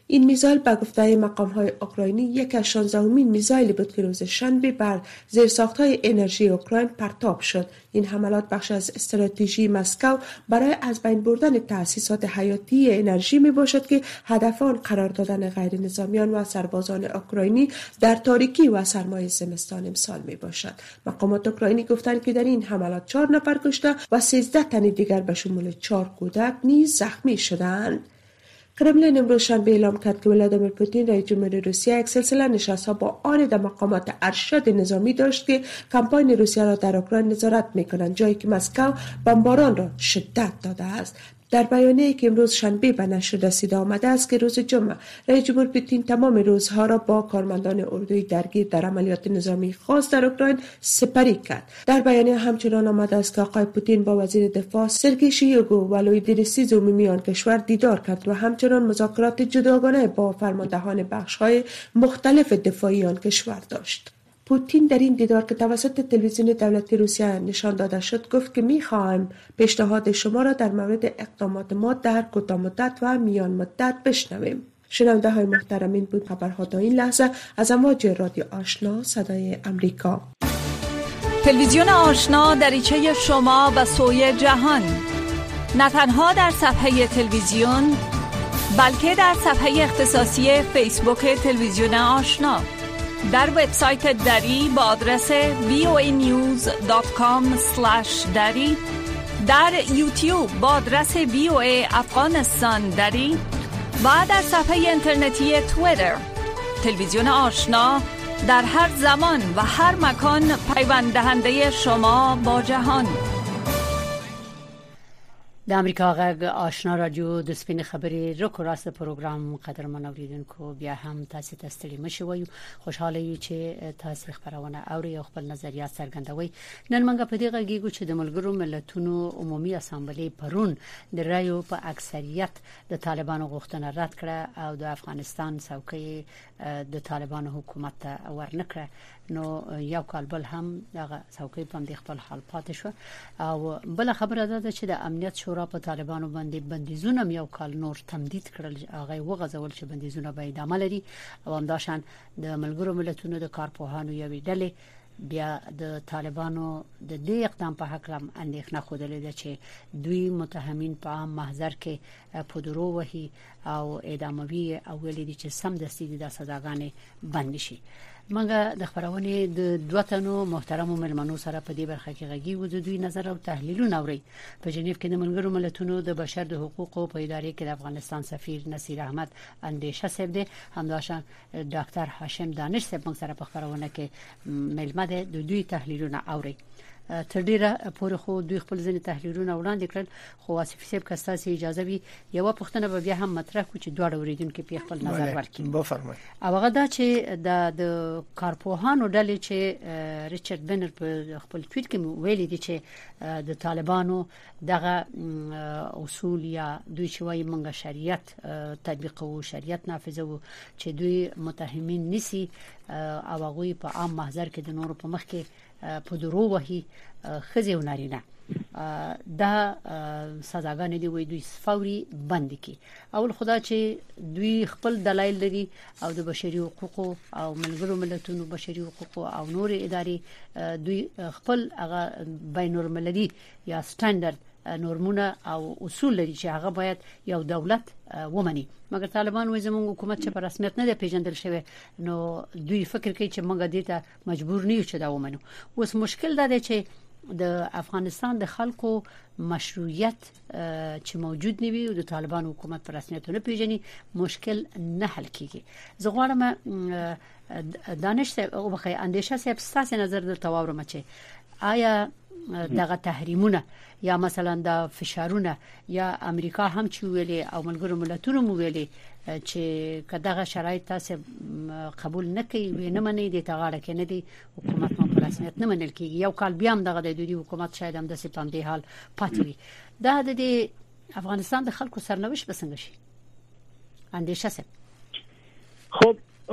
این میزایل به گفته مقام‌های اوکراینی یک از 16مین میزایلی بود که روز شنبه بر زیرساخت‌های انرژی اوکراین پرتاب شد. این حملات بخش از استراتژی مسکو برای از بین بردن تأسیسات حیاتی انرژی می باشد که هدف آن قرار دادن غیر نظامیان و سربازان اوکراینی در تاریکی و سرمای زمستان امسال می باشد. مقامات اوکراینی گفتند که در این حملات 4 نفر کشته و 13 تن دیگر به شمول 4 کودک نیز زخمی شدند. کرملین امروز شنبه اعلام کرد که ولادیمیر پوتین رئیس جمهور روسیه یک سلسله نشست‌ها با آن مقامات ارشد نظامی داشت که کمپاین روسیه را در اوکراین نظارت می‌کنند، جایی که مسکو بمباران را شدت داده است. در بیانیه‌ای که امروز شنبه به نشر رسیده آمده است که روز جمعه رئیس جمهور پوتین تمام روزها را با کارمندان اردوی درگیر در عملیات نظامی خاص در اوکراین سپری کرد. در بیانیه همچنان آمده است که آقای پوتین با وزیر دفاع سرگئی شویگو و لویدیر عمومی آن کشور دیدار کرد و همچنان مذاکرات جداگانه با فرماندهان بخش‌های مختلف دفاعی آن کشور داشت. پوتین در این دیدار که توسط تلویزیون دولتی روسیه نشان داده شد گفت که می‌خواهم پیشنهاد شما را در مورد اقدامات ما در کوتاه مدت و میان مدت بشنویم. شنونده های محترم، این بود خبرها تا این لحظه از امواج رادیو آشنا صدای امریکا. تلویزیون آشنا دریچه شما به سوی جهان، نه تنها در صفحه تلویزیون بلکه در صفحه اختصاصی فیسبوک تلویزیون آشنا، در وبسایت دری با آدرس voanews.com/dari، در یوتیوب با آدرس VOA افغانستان دری و در صفحه اینترنتی توییتر. تلویزیون آشنا در هر زمان و هر مکان پیوند دهنده شما با جهان. د امریکا غږ آشنا رادیو د سپین خبرې رکو راست پروګرام قدرمن اوریدونکو بیا هم تاسو ته ستړي مشي وایو. خوشاله یو چې تاسو خبرونه اوري او خپل نظریات څرګندوي. نن موږ په دې غږیږو چې د ملګرو ملتونو عمومي اسامبلې پرون د رایو په اکثریت د طالبانو غوښتنه رد کړه او د افغانستان څوکۍ د طالبانو حکومت ته ورنکړه. نو یو کال بل هم دغه څوکۍ په دې خپل حال پاتې شو. او بل خبره ده چې د امنیت شورا په طالبانو باندې بندیزونه یو کال نور تمدید کړل. هغه وغځول چې بندیزونه به ادامه لري او همداشان د ملګرو ملتونو د کارپوهانو یوې ډلې بیا د طالبانو د دې اقدام په حق هم اندېښنه خوده ده چې دوی متهمین په عام محضر کې په درو وهي او اعداموي او ویلي چې سم دستي د سزاګانې بند شي. منګه د خبرونه د دوتنو محترم ملمنو سره په دې برخه کې غږی و د دوی نظر او تحلیلونه اوري. په جنیو کې د ملګرو ملتونو د بشر د حقوقو په ادارې کې د افغانستان سفیر نصیر احمد اندیشه صاحب دی، همداشان ډاکټر هاشم دانش صاحب موږ سره په خبرونه کې ملمه ده د دوی تحلیلونه اوري. تر ډیره پورې خو دوی خپل ځینې تحلیلونه وړاندې کړل، خو واصف صاحب که تاسو اجازه وي یو پوښتنه به بیا هم مطرح کو چې دواړه اوریدونکو په خپل نظر ورکړي. بفرمایئ. او هغه دا چې د کارپوهانو ډلې چې ریچارډ بنر په خپل ټویټ کې ویلي دي چې د طالبانو دغه اصول یا دوی چې وايي موږ شریعت تطبیقو، شریعت نافذو، چې دوی متهمین نسی او هغه په عام محضر کې د نورو په مخ کې په درو وهي خزي و نارینه دا سزاګانې دی وي دوی فوري بند کی. اول خدا چې دوی خپل دلایل لري او د بشري حقوقو او ملګرو ملتونو بشري حقوقو او نور ادارې دوی خپل هغه بین المللي یا سټانډرډ نورمونه او اصول لري چې هغه باید یو دولت ومني. مګر طالبان وایي زموږ حکومت چې په رسمیت نه دی پیژندل شوی، نو دوی فکر کوي چې موږ دې ته مجبور نه یو چې دا ومنو. اوس مشکل دا دی چې د افغانستان د خلکو مشروعیت چې موجود نه وي او د طالبان حکومت په رسمیت نه پیژني، مشکل نه حل کیږي. زه غواړم دانش او بخای اندیشه صاحب ستاسو نظر د تواورم چې آیا دغه تحریمونه یا مثلا د فشارونه یا امریکا هم چې ویلي او ملګرو ملتونو مو ویلي چې کداغه شرایط تاسو قبول نه کوي نه منئ د تغاړه کې نه دی حکومت په رسمیت نه منل کیږي. یو کال بیا هم دغه د دوی حکومت شاید هم د سپتمبر حال پاتوي. دا د افغانستان د خلکو سرنوشت بسنګ شي اندیشه سه. خب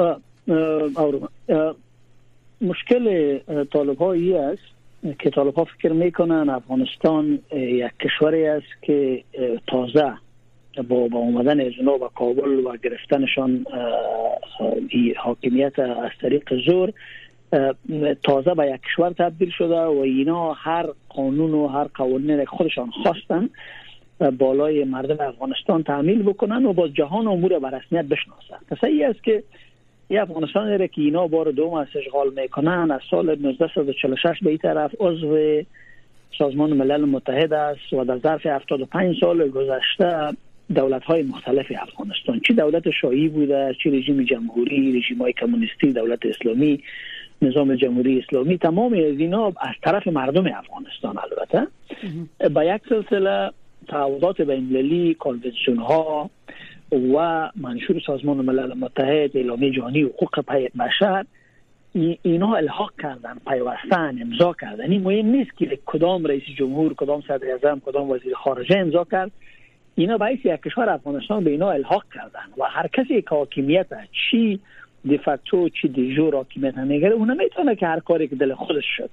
مشکل طالب‌ها این است که طالب‌ها فکر میکنن افغانستان یک کشوری است که تازه با اومدن از اونا به کابل و گرفتنشان حاکمیت از طریق زور تازه به یک کشور تبدیل شده و اینا هر قانون و هر قوانین خودشان خواستن بالای مردم افغانستان تعمیل بکنن و با جهان امور به رسمیت بشناسن. تصحیح است که این افغانستان را که اینا بار دوم از اشغال میکنن از سال 1946 به این طرف عضو سازمان ملل متحد است و در ظرف 75 سال گذشته دولت‌های مختلف افغانستان، چه دولت شاهی بوده، چه رژیم جمهوری، رژیم‌های کمونیستی، دولت اسلامی، نظام جمهوری اسلامی، تمام از اینا از طرف مردم افغانستان البته با یک سلسله تعهدات بین‌المللی، کنوانسیون‌ها و منشور سازمان ملل متحد، اعلامیه جهانی حقوق بشر اینا الحاق کردن، پیوستن، امضا کردن. این مهم نیست که کدام رئیس جمهور، کدام صدر اعظم، کدام وزیر خارجه امضا کرد. اینا باعث یک کشور افغانستان به اینا الحاق کردن و هر کسی که حاکمیت چی دی فاکتو چی دی جور حاکمیت نمیگیره اون نمیتونه که هر کاری که دل خودش شد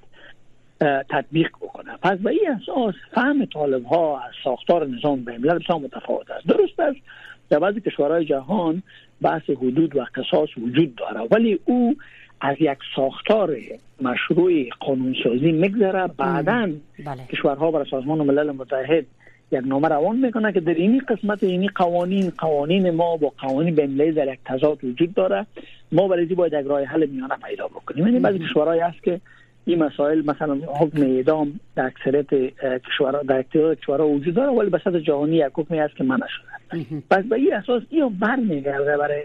تطبیق بکنه. پس به این اساس فهم طالب ها از ساختار نظام بین‌المللی بسیار متفاوت است. درست است در بعضی کشورهای جهان بحث حدود و قصاص وجود داره، ولی او از یک ساختار مشروع قانونسازی میگذره. بعداً کشورها برای سازمان ملل متحد یک نامه روان میکنه که در اینی قسمت اینی قوانین ما با قوانین بین‌المللی در یک تضاد وجود داره، ما برای باید یک راه حل میانه پیدا بکنیم. یعنی بعضی کشورهای هست که این مسائل مثلا حکم اعدام در اکثریت کشورها در اکثریت کشورها وجود داره، ولی به سطح جهانی یک حکمی هست که منع شده. پس به این اساس اینو برمیگرده برای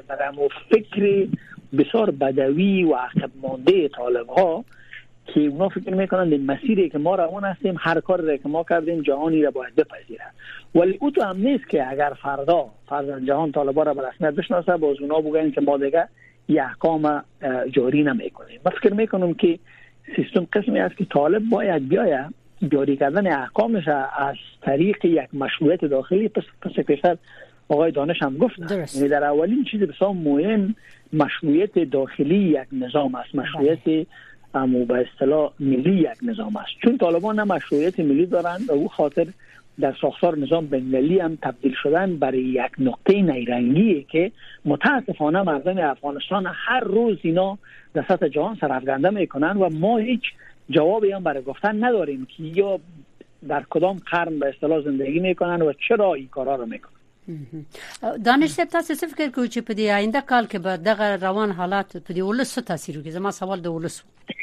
فکر بسیار بدوی و عقب مانده طالب ها که اونا فکر میکنن این مسیری که ما روان هستیم، هر کاری که ما کردیم جهانی را باید بپذیره. ولی او تو هم نیست که اگر فردا جهان طالبا را به رسمیت بشناسه باز اونا بگن که ما دیگه این احکام جاری نمیکنیم. من فکر میکنم که سیستم قسمی است که طالب باید بیاید جاری کردن احکامش از طریق یک مشروعیت داخلی. پس پیشتر آقای دانش هم گفت یعنی در اولین چیز بسیار مهم مشروعیت داخلی یک نظام است، مشروعیت اما به اصطلاح ملی یک نظام است. چون طالبان نه مشروعیت ملی دارند و او خاطر در ساختار نظام بین‌المللی هم تبدیل شدن برای یک نقطه نیرنگیه که متاسفانه مردم افغانستان هر روز اینا در سطح جهان سرافکنده میکنن و ما هیچ جوابی هم برای گفتن نداریم که یا در کدام قرن به اصطلاح زندگی میکنن و چرا این کارا رو میکنن. دانش صاحب تاسو څه فکر کوئ چې په دې آینده کال کې به دغه روان حالات په دې ولس تاثیر وکړي؟ زما سوال د ولس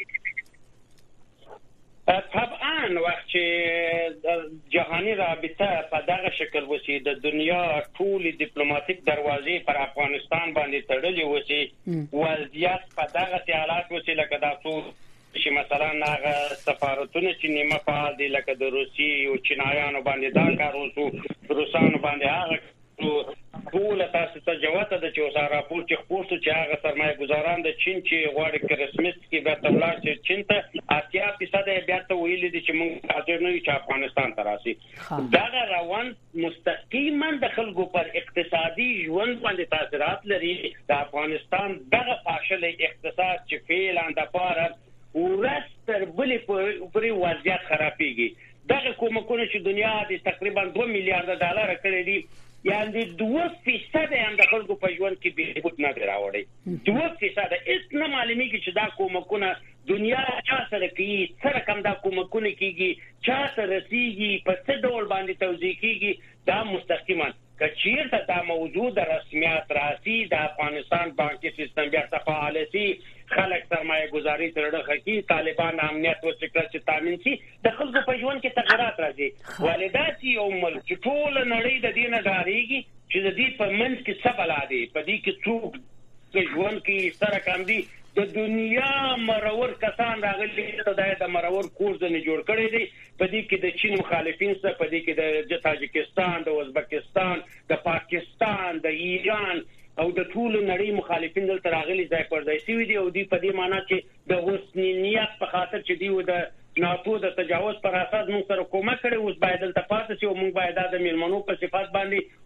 طبعا وقت چې جهانی رابطه په دغه شکل وسی د دنیا ټول ډیپلوماټیک دروازې پر افغانستان باندې تړلې وسی، وضعیت په دغه حالات وسی لکه تاسو چې مثلا هغه سفارتونه چې نیمه فعال دي لکه د روسي او چینایانو باندې دا کار وسو، روسانو باندې هغه ټول تاسو ته جواب ته چې اوس راپور چې خپل چې هغه سرمایه گزاران د چین چې غواړي کرسمس کې به تولار چې چین ته 80% بیا ته ویل دي چې موږ حاضر نه یو چې افغانستان ته راشي. دا روان مستقیما د خلکو پر اقتصادي ژوند باندې تاثیرات لري. د افغانستان دغه فاشل اقتصاد چې فعلا د پاره ورستر بلې پرې وضعیت خرابېږي. دغه کومکونه چې دنیا د تقریبا 2 میلیارډ ډالر کړي دي، یعنی 2% هم د خلکو په ژوند کې بهبود نه راوړي. 2% هیڅ نه معلومیږي چې دا کومکونه دنیا چا سره کوي، سره کم دا کومکونه کیږي، چا سره رسیږي، په څه ډول باندې توزیع کیږي. دا مستقیما کچیرته دا موجود رسمیت راسي د افغانستان بانکي سیستم بیا فعال شي، خلک سرمایه گذاری ترړه کوي، طالبان امنیت او سکیورټي تامین شي، د خلکو په ژوند کې تغیرات راځي. ولداسي او ملک چې ټول نړۍ د دې نه ډاریږي چې د دې په منځ کې څه بلادي، په دې کې څوک د ژوند کې سره کم دي. د دنیا مرور کسان راغلي د مرور کورس نه جوړ کړی دي. په دې کې د چین مخالفین سره، په دې کې د تاجکستان، د ازبکستان، د پاکستان، د ایران او د ټول نړۍ مخالفین دلته راغلي ځای پر ځای شوي دي. او دې په دې معنی چې د حسنیت په خاطر چې دی د ناتو د تجاوز پر اساس موږ سره کومک کړي، اوس باید دلته پاتې شي او موږ باید د میلمنو په صفات باندې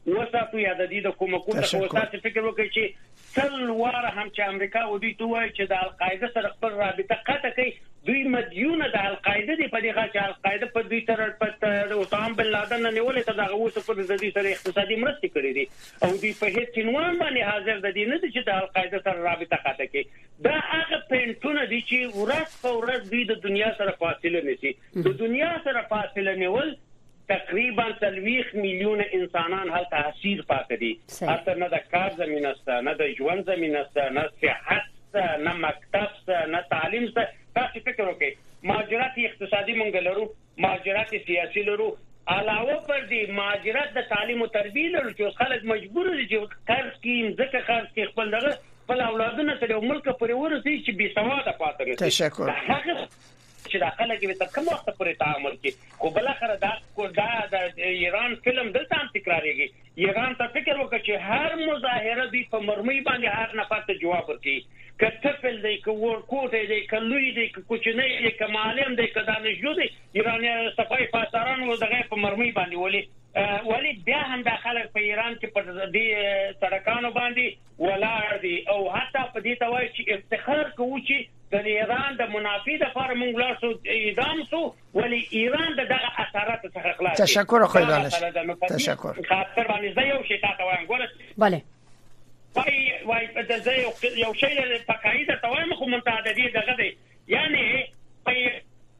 وساتو یا د دې د کومکونو تاسو فکر وکړئ چې څل واره هم چې امریکا و دوی ته وایي چې د القاعده سره خپل رابطه قطع کوي دوی مدیونه د القاعده دی په دې چې القاعده په دوی تر په اسامه بن لادن نه نیولې ته دغه اوس په دې سره اقتصادي مرستې کړې دي او دوی په هیڅ عنوان باندې حاضر د دې نه دي چې د القاعده سره رابطه قطع کوي دا هغه پینټونه دي چې ورځ په ورځ دوی د دنیا سره فاصله نشي د دنیا سره فاصله نیول تقریبا 30 میلیون انسانان هلته اسیر پاتې دي حتی نه د کار زمينه سته نه د ژوند زمينه سته نه صحت سته نه مکتب سته نه تعلیم سته تاسو فکر وکړئ مهاجرت اقتصادي مونږ لرو مهاجرت سیاسي لرو علاوه پر دې مهاجرت د تعلیم او تربیه لرو چې خلک مجبور دي چې قرض کړي ځکه قرض کې خپل دغه خپل اولادونه ته ملک پرې ورسي چې بي سواده پاتې دي تشکر چې داخله کې به تر کوم وخت پورې تعامل کې خو بل اخر دا د ایران فلم دلته هم تکرارېږي ایران ته فکر وکړي چې هر مظاهره دی په مرمۍ باندې هر نفر ته جواب ورکړي کتفل دی که ورکوټ دی که لوی دی که کوچنی دی که معلم دی که دانشجو دی ایرانی صفای پاسداران و دغه په مرمۍ باندې ولی بیا هم داخله په ایران کې پر دې سړکانو باندې ولاړ دي او حتی په دې ته وایي چې افتخار کوو چې د ایران د منافع د فار مونږ لاسو اعدام سو ولی ایران دغه اثرات څخه خلاص تشکر خو دانش تشکر خاطر باندې زه یو شی تاسو وایم ګوره بله وای د زه یو شی په قاعده توایم خو متعددي دغه دی یعنی په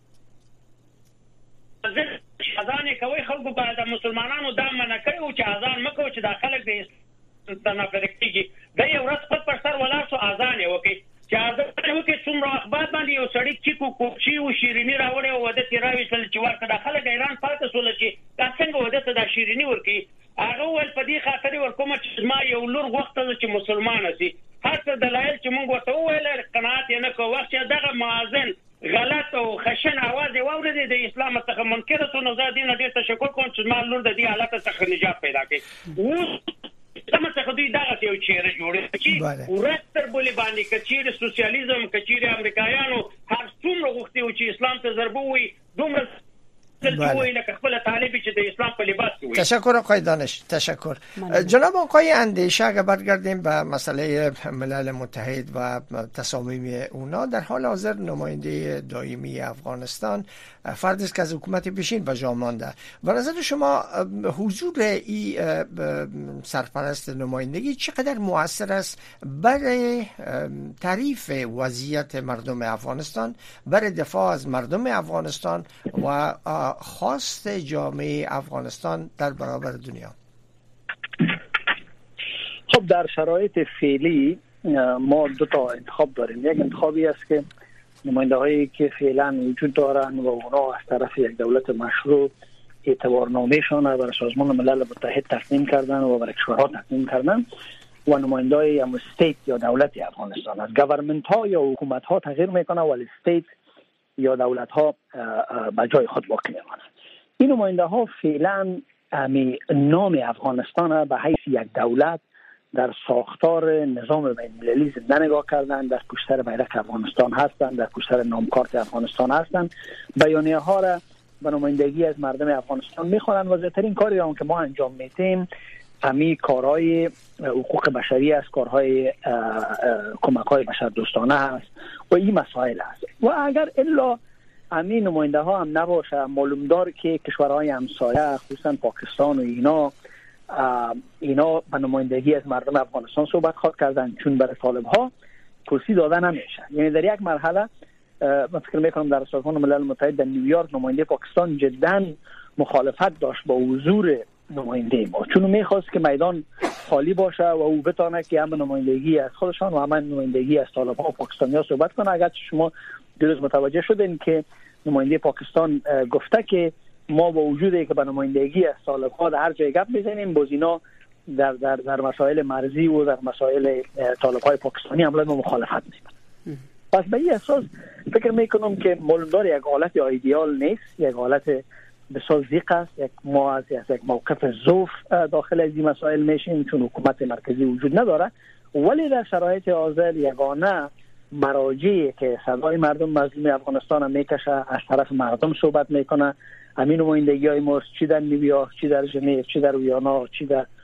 اذان کوي خلکو بعد مسلمانانو دا منع کوي چې اذان مکو چې داخله دي تنافرکتي دا یو ورځ په سر ولا سو اذان وکي چې اذان وکي څومره اخبار باندې یو سړی چې کوچی او شیرینی راوړي او د تیراوي سل چې ورته داخله د ایران پاتې سول چې دا څنګه ودته د شیرینی ورکی هغه ول په دې خاطر ورکوم چې ما یو لور وخت چې مسلمان سي هڅه دلایل چې موږ ورته ویل قناعت نه کوو وخت چې دغه موازن غلط او خشن आवाज واوري د اسلام څخه منکر ته نو زادین ډیر تشکر کوم چې ما لور د دې حالت څخه نجات پیدا کړي سمه څخه دوی دغه یو چیرې جوړه چې ورستر بولی باندې کچیر سوسیالیزم کچیر امریکایانو هر څومره غوښتي او چې اسلام ته ضربه وي دومره تشکر آقای دانش تشکر جناب آقای اندیشه اگر برگردیم به مسئله ملل متحد و تصامیم اونا در حال حاضر نماینده دائمی افغانستان فردی است که از حکومت پیشین به جا مانده و نظر شما حضور این سرپرست نمایندگی چقدر مؤثر است برای تعریف وضعیت مردم افغانستان برای دفاع از مردم افغانستان و خواست جامعه افغانستان در برابر دنیا؟ خب در شرایط فعلی ما دو تا انتخاب داریم. یک انتخابی است که نماینده هایی که فعلا وجود دارن و اونا از طرف یک دولت مشروع اعتبارنامه‌شان را برای سازمان ملل متحد تقدیم کردن و برای کشورها تقدیم کردن و نماینده های استیت یا دولت افغانستان از گورنمنت ها یا حکومت ها تغییر میکنه ولی استیت یا دولت ها به جای خود باقی میمانند. این نماینده ها فعلا نام افغانستان به حیث یک دولت در ساختار نظام بین‌المللی زنده نگاه کردن، در پشت بیرق افغانستان هستند، در پشت نامکارت افغانستان هستند. بیانیه ها را به نمایندگی از مردم افغانستان میخوانند و زیادترین کاری را که ما انجام میدیم امی کارهای حقوق بشری است، کارهای کمک‌های بشردوستانه است و این مسائل است. و اگر الا امی نماینده ها هم نباشه معلوم دار که کشورهای همسایه خصوصا پاکستان و اینا به نمایندگی از مردم افغانستان صحبت خواهد کردن چون برای طالب ها کرسی داده نمیشه. یعنی در یک مرحله من فکر میکنم در سازمان ملل متحد در نیویورک نماینده پاکستان جدا مخالفت داشت با حضور نماینده ما چون میخواست که میدان خالی باشه و او بتونه که هم نمایندگی از خودشان و هم نمایندگی از طالب ها و پاکستانی ها صحبت کنه. اگر شما دیروز متوجه شدین که نماینده پاکستان گفته که ما با وجودی که به نمایندگی از طالب ها در هر جای گپ میزنیم باز اینا در مسائل مرزی و در مسائل طالب های پاکستانی عملا مخالفت میکنن. پس به این اساس فکر میکنم که معلومدار یک حالت ایدئال نیست، یک حالت بسیار ضیق است. ما از یک موقف ضعف داخل از این مسائل میشیم چون حکومت مرکزی وجود نداره، ولی در شرایط حاضر یگانه مراجعی که صدای مردم مظلوم افغانستان هم میکشه از طرف مردم صحبت میکنه. همین نمایندگی های ما چی در نیویورک، چی در ژنو، چی در ویانا، چی در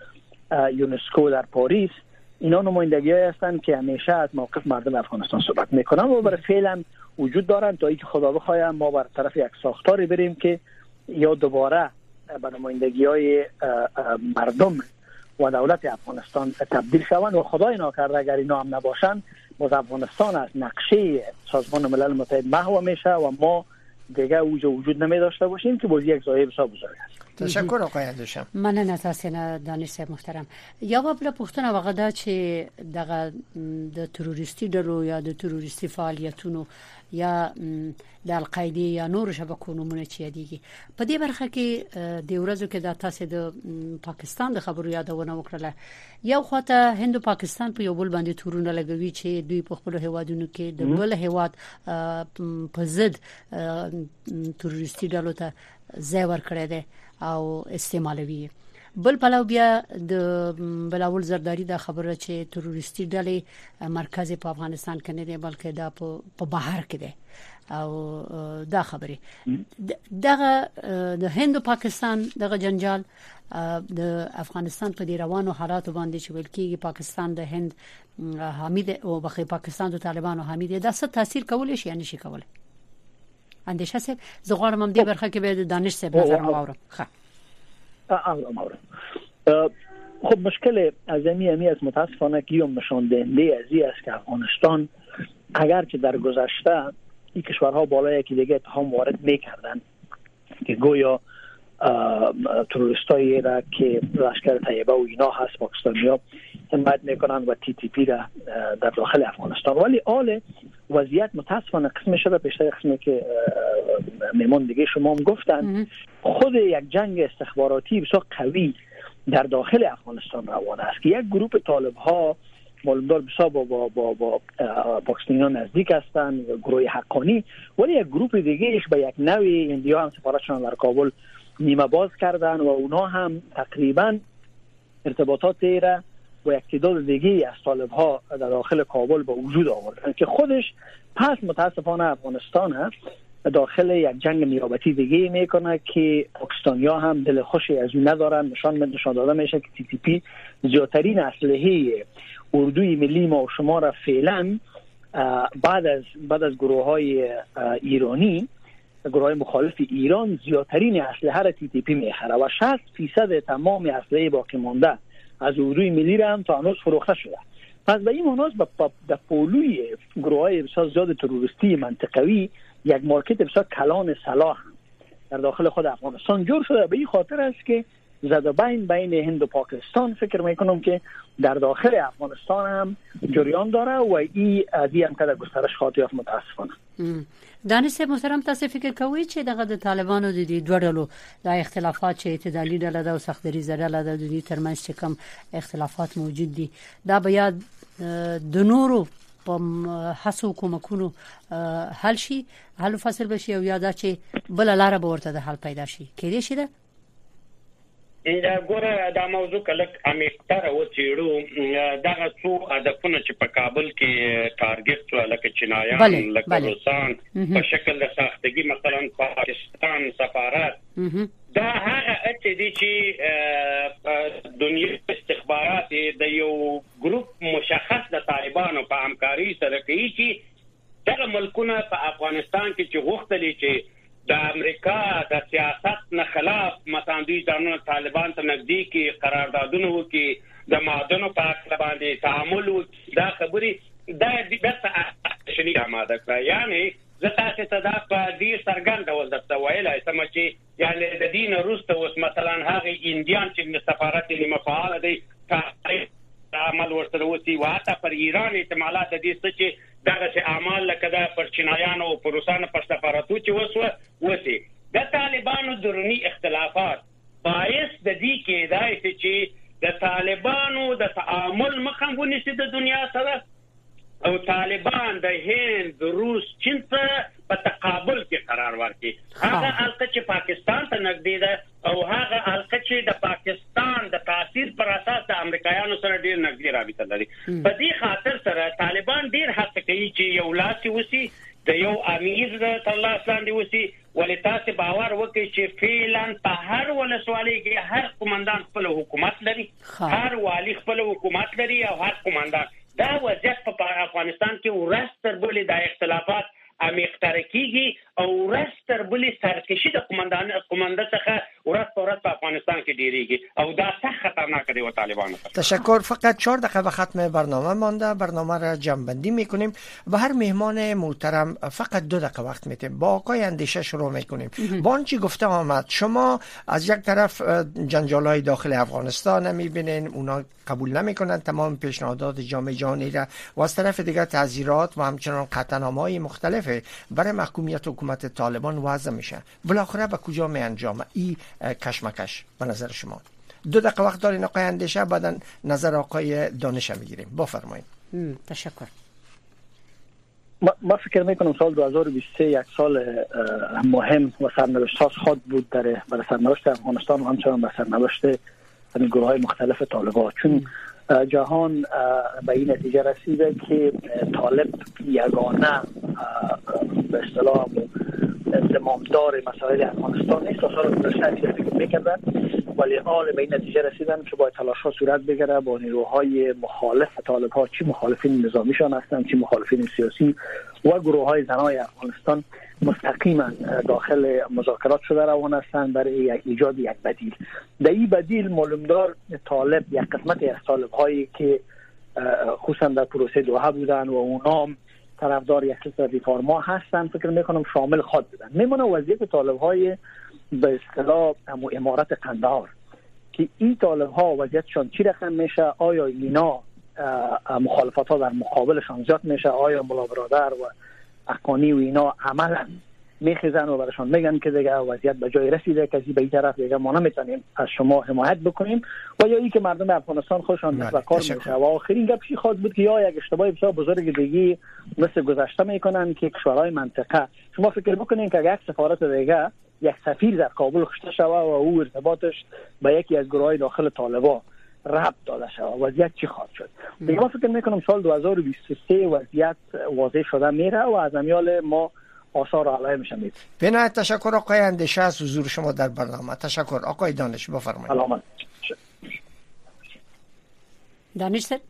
یونسکو در پاریس، اینا نمایندگی‌هایی هستند که همیشه از موقف مردم افغانستان صحبت میکنن و برای فعلا وجود دارن تا اینکه خدا بخواد ما بر طرف یک ساختاری بریم که یا دوباره به نمایندگی‌های مردم و دولت افغانستان تبدیل شوند و خدای ناکرده اگر اینا هم نباشن باز افغانستان از نقشه سازمان ملل متحد محو میشه و ما دیگه اوج وجود نمی داشته باشیم که باز یک ضایعه بسیار بزرگ است. تشکر آقای اندیشم. مننه تاسو نه دانش صاحب محترم. یا بل پښتنه وغدا چې دغه د تروریستي ډلو یا د تروریستي فعالیتونو یا د القاعده یا نور شبکو نمونه چې دیږي په دې برخه کې د ورځو کې د تاسو د پاکستان د خبرو یادونه وکړه. یو خواته هند او پاکستان په یو بل باندې تورونه لګوي چې دوی په خپل هوادونو کې د بل هواد په ضد تروریستي ډلو ته ځای ورکړی دی او استعمالوي. بل پلو بیا د بلاول زرداری دا خبره چې تروریستي ډلې مرکز په افغانستان کې نه دی بلکې دا په بهر کې دی او دا خبره دغه د هند او پاکستان دغه جنجال د افغانستان په دی روانو حالاتو باندې چې ویل کېږي پاکستان د هند حامد او بخې پاکستان د طالبانو حامد دا څه تاثیر کولای شي یا نشي کولای؟ اندیشه صاحب زغوارم هم دې برخه کې به دانش صاحب نظر واورم. خب مشکل اعظمی از متاسفانه که یوم نشان دهنده ازی است که افغانستان اگر که در گذشته این کشورها بالای یکی دیگه اتهام وارد میکردن که گویا تروریستایی را که لشکر طیبه و اینا هست پاکستانیا حمایت میکنن و تی تی پی را در داخل افغانستان، ولی حال وضعیت متاسفانه قسم شده پیشتر قسمی که میمون دیگه شما هم گفتن خود یک جنگ استخباراتی بسیار قوی در داخل افغانستان روان است که یک گروه طالب ها معلومدار بسیار با پاکستانیان نزدیک هستند، گروه حقانی، ولی یک گروه دیگه ایش به یک نوی اندیا هم سفارتشان در کابل نیمه باز کردن و اونا هم تقریبا ارتباطات را و یک تعداد دیگه از طالب ها در داخل کابل به وجود آوردن که خودش پس متاسفانه افغانستان هست داخل یک جنگ نیابتی دیگه میکنه که پاکستانیا هم دل خوشی از اون ندارن. نشان داده میشه که تی تی پی زیادترین اسلحه اردوی ملی ما و شما را فعلا بعد از گروه های ایرانی، گروه های مخالف ایران، زیادترین اسلحه را تی تی پی میخره و 60% تمام اسلحه باقی مانده از اردوی ملی را هم تا هنوز فروخته شده. پس به این مناس به پولوی گروه های بسیار زیاد تروریستی منطقوی یک مارکت بسیار کلان سلاح در داخل خود افغانستان جور شده. به این خاطر است که زد بین هند و پاکستان فکر میکنم که در داخل افغانستان هم جریان داره و این هم که در گسترش خواهد یافت متاسفانه. دانش محترم تاسو فکر کوئ چې دغه د طالبانو د دې دوه ډلو د اختلافات چې اعتدالي ډله ده او سختدریزه ډله ده د دې ترمنځ چې کوم اختلافات موجود دي دا بیا د نورو په هڅو کومکونو حل شي، حل فصل بشي او یا دا چې بل لار به ورته د حل پیدا شي کېدې شي ده. دا ګوره دا موضوع کله امیکتر او چیړو دغه څو هدفونه چې په کابل کې ټارګټ شو لکه چینایان لکه روسان په شکل د ساختګي مثلا پاکستان سفارت دا هغه چې دنیا استخبارات د یو ګروپ مشخص د طالبانو په همکاري سره کوي چې دغه ملکونه په افغانستان کې چې غوښتلې چې د امریکا د سیاست نه خلاف مثلا دوی د طالبان ته نږدې کې قراردادونه وکړي د معدنو په اړه باندې تعامل وکړي دا خبري د دې شنی آماده کړه. یعنی زه تاسو ته دا په دې سرګند ډول درته ویلای سم چې یعنی د دین روسته اوس مثلا هغه انډیان چې سفارت یې مفعال دی عمل ورسره وسی واته پر ایران احتمالات د دې څه چې دغه اعمال لکه دا پر چینایانو او روسانو پر سفارتو چې وسی د طالبانو درونی اختلافات باعث د دې کې دای چې د طالبانو د تعامل مخه ونیسي د دنیا سره او طالبان د هند روس چین په تقابل کې قرار ورکړي. هغه حلقه چې پاکستان ته نږدې ده او هغه حلقه چې د پاکستان د تاثیر پر اساس د امریکایانو سره ډیر نږدې رابطه لري. په دې خاطر سره طالبان ډیر هڅه کوي چې یو لاسي وسی د یو امیر تر لاس لاندې وسی ولې تاسو باور وکړئ چې فعلا په هر ولسوالۍ کې هر قومندان خپل حکومت لري هر والی خپل حکومت لري او هر قومندان دا وضعیت په افغانستان کې ورستر بولې د اختلافات امیختر کیږي او ورستر بولې سرکشي د قومنده څخه ورست په افغانستان کې ډیریږي او دا سخت خطرناک دی و طالبانو. تشکر. فقط 4 دقیقه به ختم برنامه مانده. برنامه را جمع‌بندی میکنیم. به هر مهمان محترم فقط 2 دقیقه وقت میتیم. با آقای اندیشه شروع میکنیم. با آنچه گفته آمد، شما از یک طرف جنجال‌های داخل افغانستان میبینین، اونا قبول نمیکنن تمام پیشنهادات جامعه جهانی را، و از طرف دیگر تعزیرات و همچنان قطعنامه‌های مختلف برای محکومیت حکومت طالبان وضع میشه. بالاخره به کجا می انجامه این کشمکش به نظر شما؟ 2 دقیقه وقت دارین آقای اندیشه، بعد نظر آقای دانش میگیریم. بفرمایید. تشکر. ما فکر میکنم سال 2023 یک سال مهم و سرنوشت خواهد بود برای سرنوشت افغانستان و همچنان برای سرنوشت گروه های مختلف طالبان، چون جهان به این نتیجه رسیده که طالب یگانه به اصطلاح زمامدار مسائل افغانستان نیست. سال گذشته فکر میکردن، ولی حال به این نتیجه رسیدن که باید تلاش‌ها صورت بگیره با نیروهای مخالف طالب‌ها، چی مخالفین نظامیشان هستند، چی مخالفین سیاسی و گروه‌های زنای افغانستان مستقیما داخل مذاکرات شده روان هستند برای ایجاد یک بدیل. در این بدیل معلومدار طالب یک قسمتی از طالب‌هایی که خصوصا در پروسه دوحه بودن و اونا طرفدار یک سیستم ریفرما هستن، فکر میکنم شامل خود بدن. میمونه وضعیت طالب‌های به اصطلاح امارت قندهار که این طالب‌ها وضعیتشان چی رقم میشه، آیا اینا مخالفت‌ها در مقابلشان زیاد میشه، آیا ملا برادر و اقانی و اینا عملاً میخیزن و براشون میگن که دیگه وضعیت به جای رسیده، کسی به این طرف دیگه ما نمیتونیم از شما حمایت بکنیم، و یا این که مردم افغانستان خودشان دست به کار میشه. و آخرین گپ چی خواهد بود که یا یک اشتباه بسیار بزرگ دیگه مثل گذشته میکنن که کشورهای منطقه، شما فکر بکنین که یک سفارت دیگه یک سفیر در کابل خشته شوه و او ارتباطش به یکی از گروهای داخل طالبان ربط داده شوه، وضعیت چی خواهد شد؟ دیگه ما فکر میکنم سال 2023 وضعیت واضح شده میره و از امیال ما آثار علیه میشه. بنایت تشکر آقای اندیشه از حضور شما در برنامه. تشکر. آقای دانش بفرمایید. سلامت. دانش سر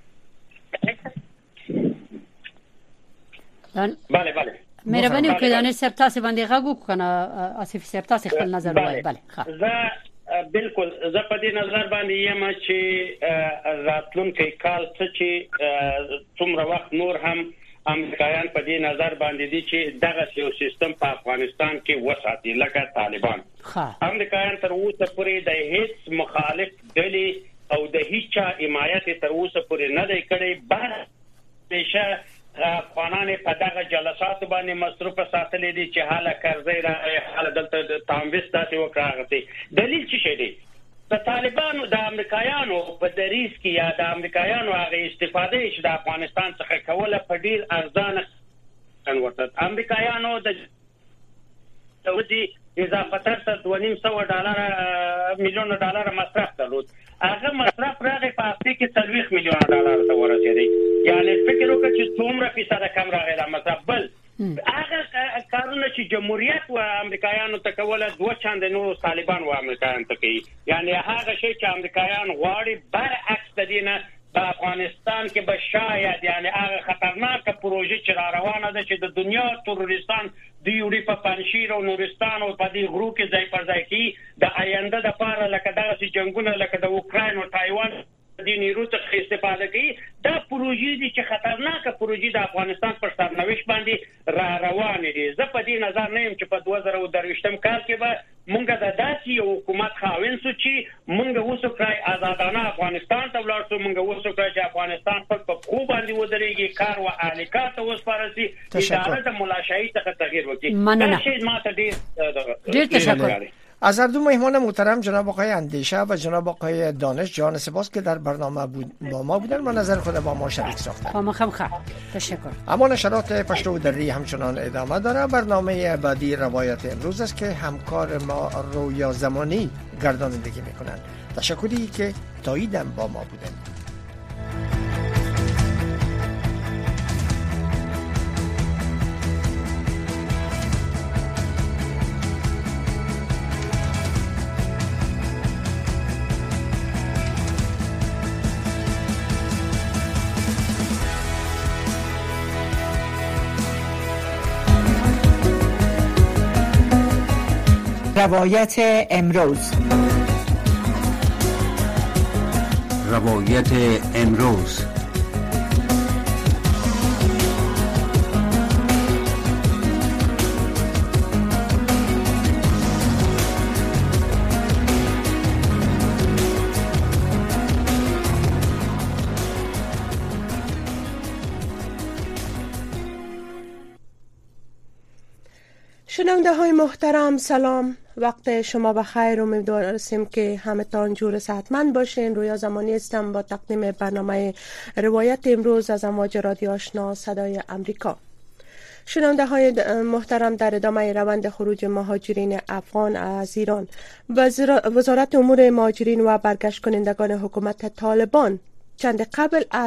بله مهرباني وکړئ دانش صاحب تاسو باندې غږ وکړه، آصف صاحب تاسو خپل نظر وایي. بله زه بالکل زه په دې نظر باندې یم چې راتلونکي کال چې څومره وخت نور هم امریکایان په دې نظر باندې دي چې دغه یو سیستم په افغانستان کې وساتي لکه طالبان. امریکایان تر اوسه پورې د هیڅ مخالف ډلې او د هیڅ حمایت تر اوسه پورې نه دی کړی، بلکې افغانان په دغه جلسات باندې مصروف ساتلې دي چې حاله قرضې را حاله دلته تامویست داسې وکړي. دلیل څه شي دی؟ د طالبانو د امریکایانو په دریس کې یا د امریکایانو هغه استفاده چې د افغانستان څخه کوله په ډیر ارزانه ورته امریکایانو د سعودي اضافه تر $2.5 میلیون مصرف درلود. هغه مصرف راغی په هفته کې $30 میلیون ته ورسېدی. یعنی فکر وکړه چې څومره فیصد کم راغی د مصرف. بل هغه کارونه چې جمهوریت و امریکایانو ته کوله 2 چاند نور طالبان و امریکایانو ته کوي. یعنی هغه شی چې امریکایان غواړي برعکس د دینه په افغانستان کې به شاید یعنی هغه خطرناکه پروژه چې را روانه ده چې د دنیا تروریستان د یوري په پنشیر او نورستان او په دې غرو کې ځای پر ځای کی د آینده د پاره لکه دغه جنگونه لکه د اوکراین او تایوان د نیرو څخه استفاده کوي. دا پروژې دي چې خطرناکه پروژې د افغانستان پر سرنوشت باندې را روانې دي. زه په دې نظر نه یم چې په 2023 کال کې به مونږ د داسې یو حکومت خاوند سو چې مونږ وسوکړای آزادانه افغانستان ته ولاړ سو، مونږ وسوکړای چې افغانستان په خو باندې ودرېږي، کار او اهلیکات ته وسپارسي، اداره د ملاشایی څخه تغییر وکړي. دا شی ماته ډیر تشکر. از هر دو مهمان محترم جناب آقای اندیشه و جناب آقای دانش جان سپاس که در برنامه با ما بودن و نظر خود با ما شریک ساختن. تشکر. اما نشرات پشتو و دری همچنان ادامه داره. برنامه بعدی روایت امروز است که همکار ما رویا زمانی گردانندگی میکنن. تشکری که تاییدم با ما بودن. روایت امروز. روایت امروز. شنونده های محترم سلام، وقت شما بخیر. امیدواریم که همتان جور صحتمند باشین. رویا زمانی هستم با تقدیم برنامه روایت امروز از امواج رادیو آشنا صدای امریکا. شنونده های محترم، در ادامه روند خروج مهاجرین افغان از ایران، وزارت امور مهاجرین و برگشت کنندگان حکومت طالبان چند قبل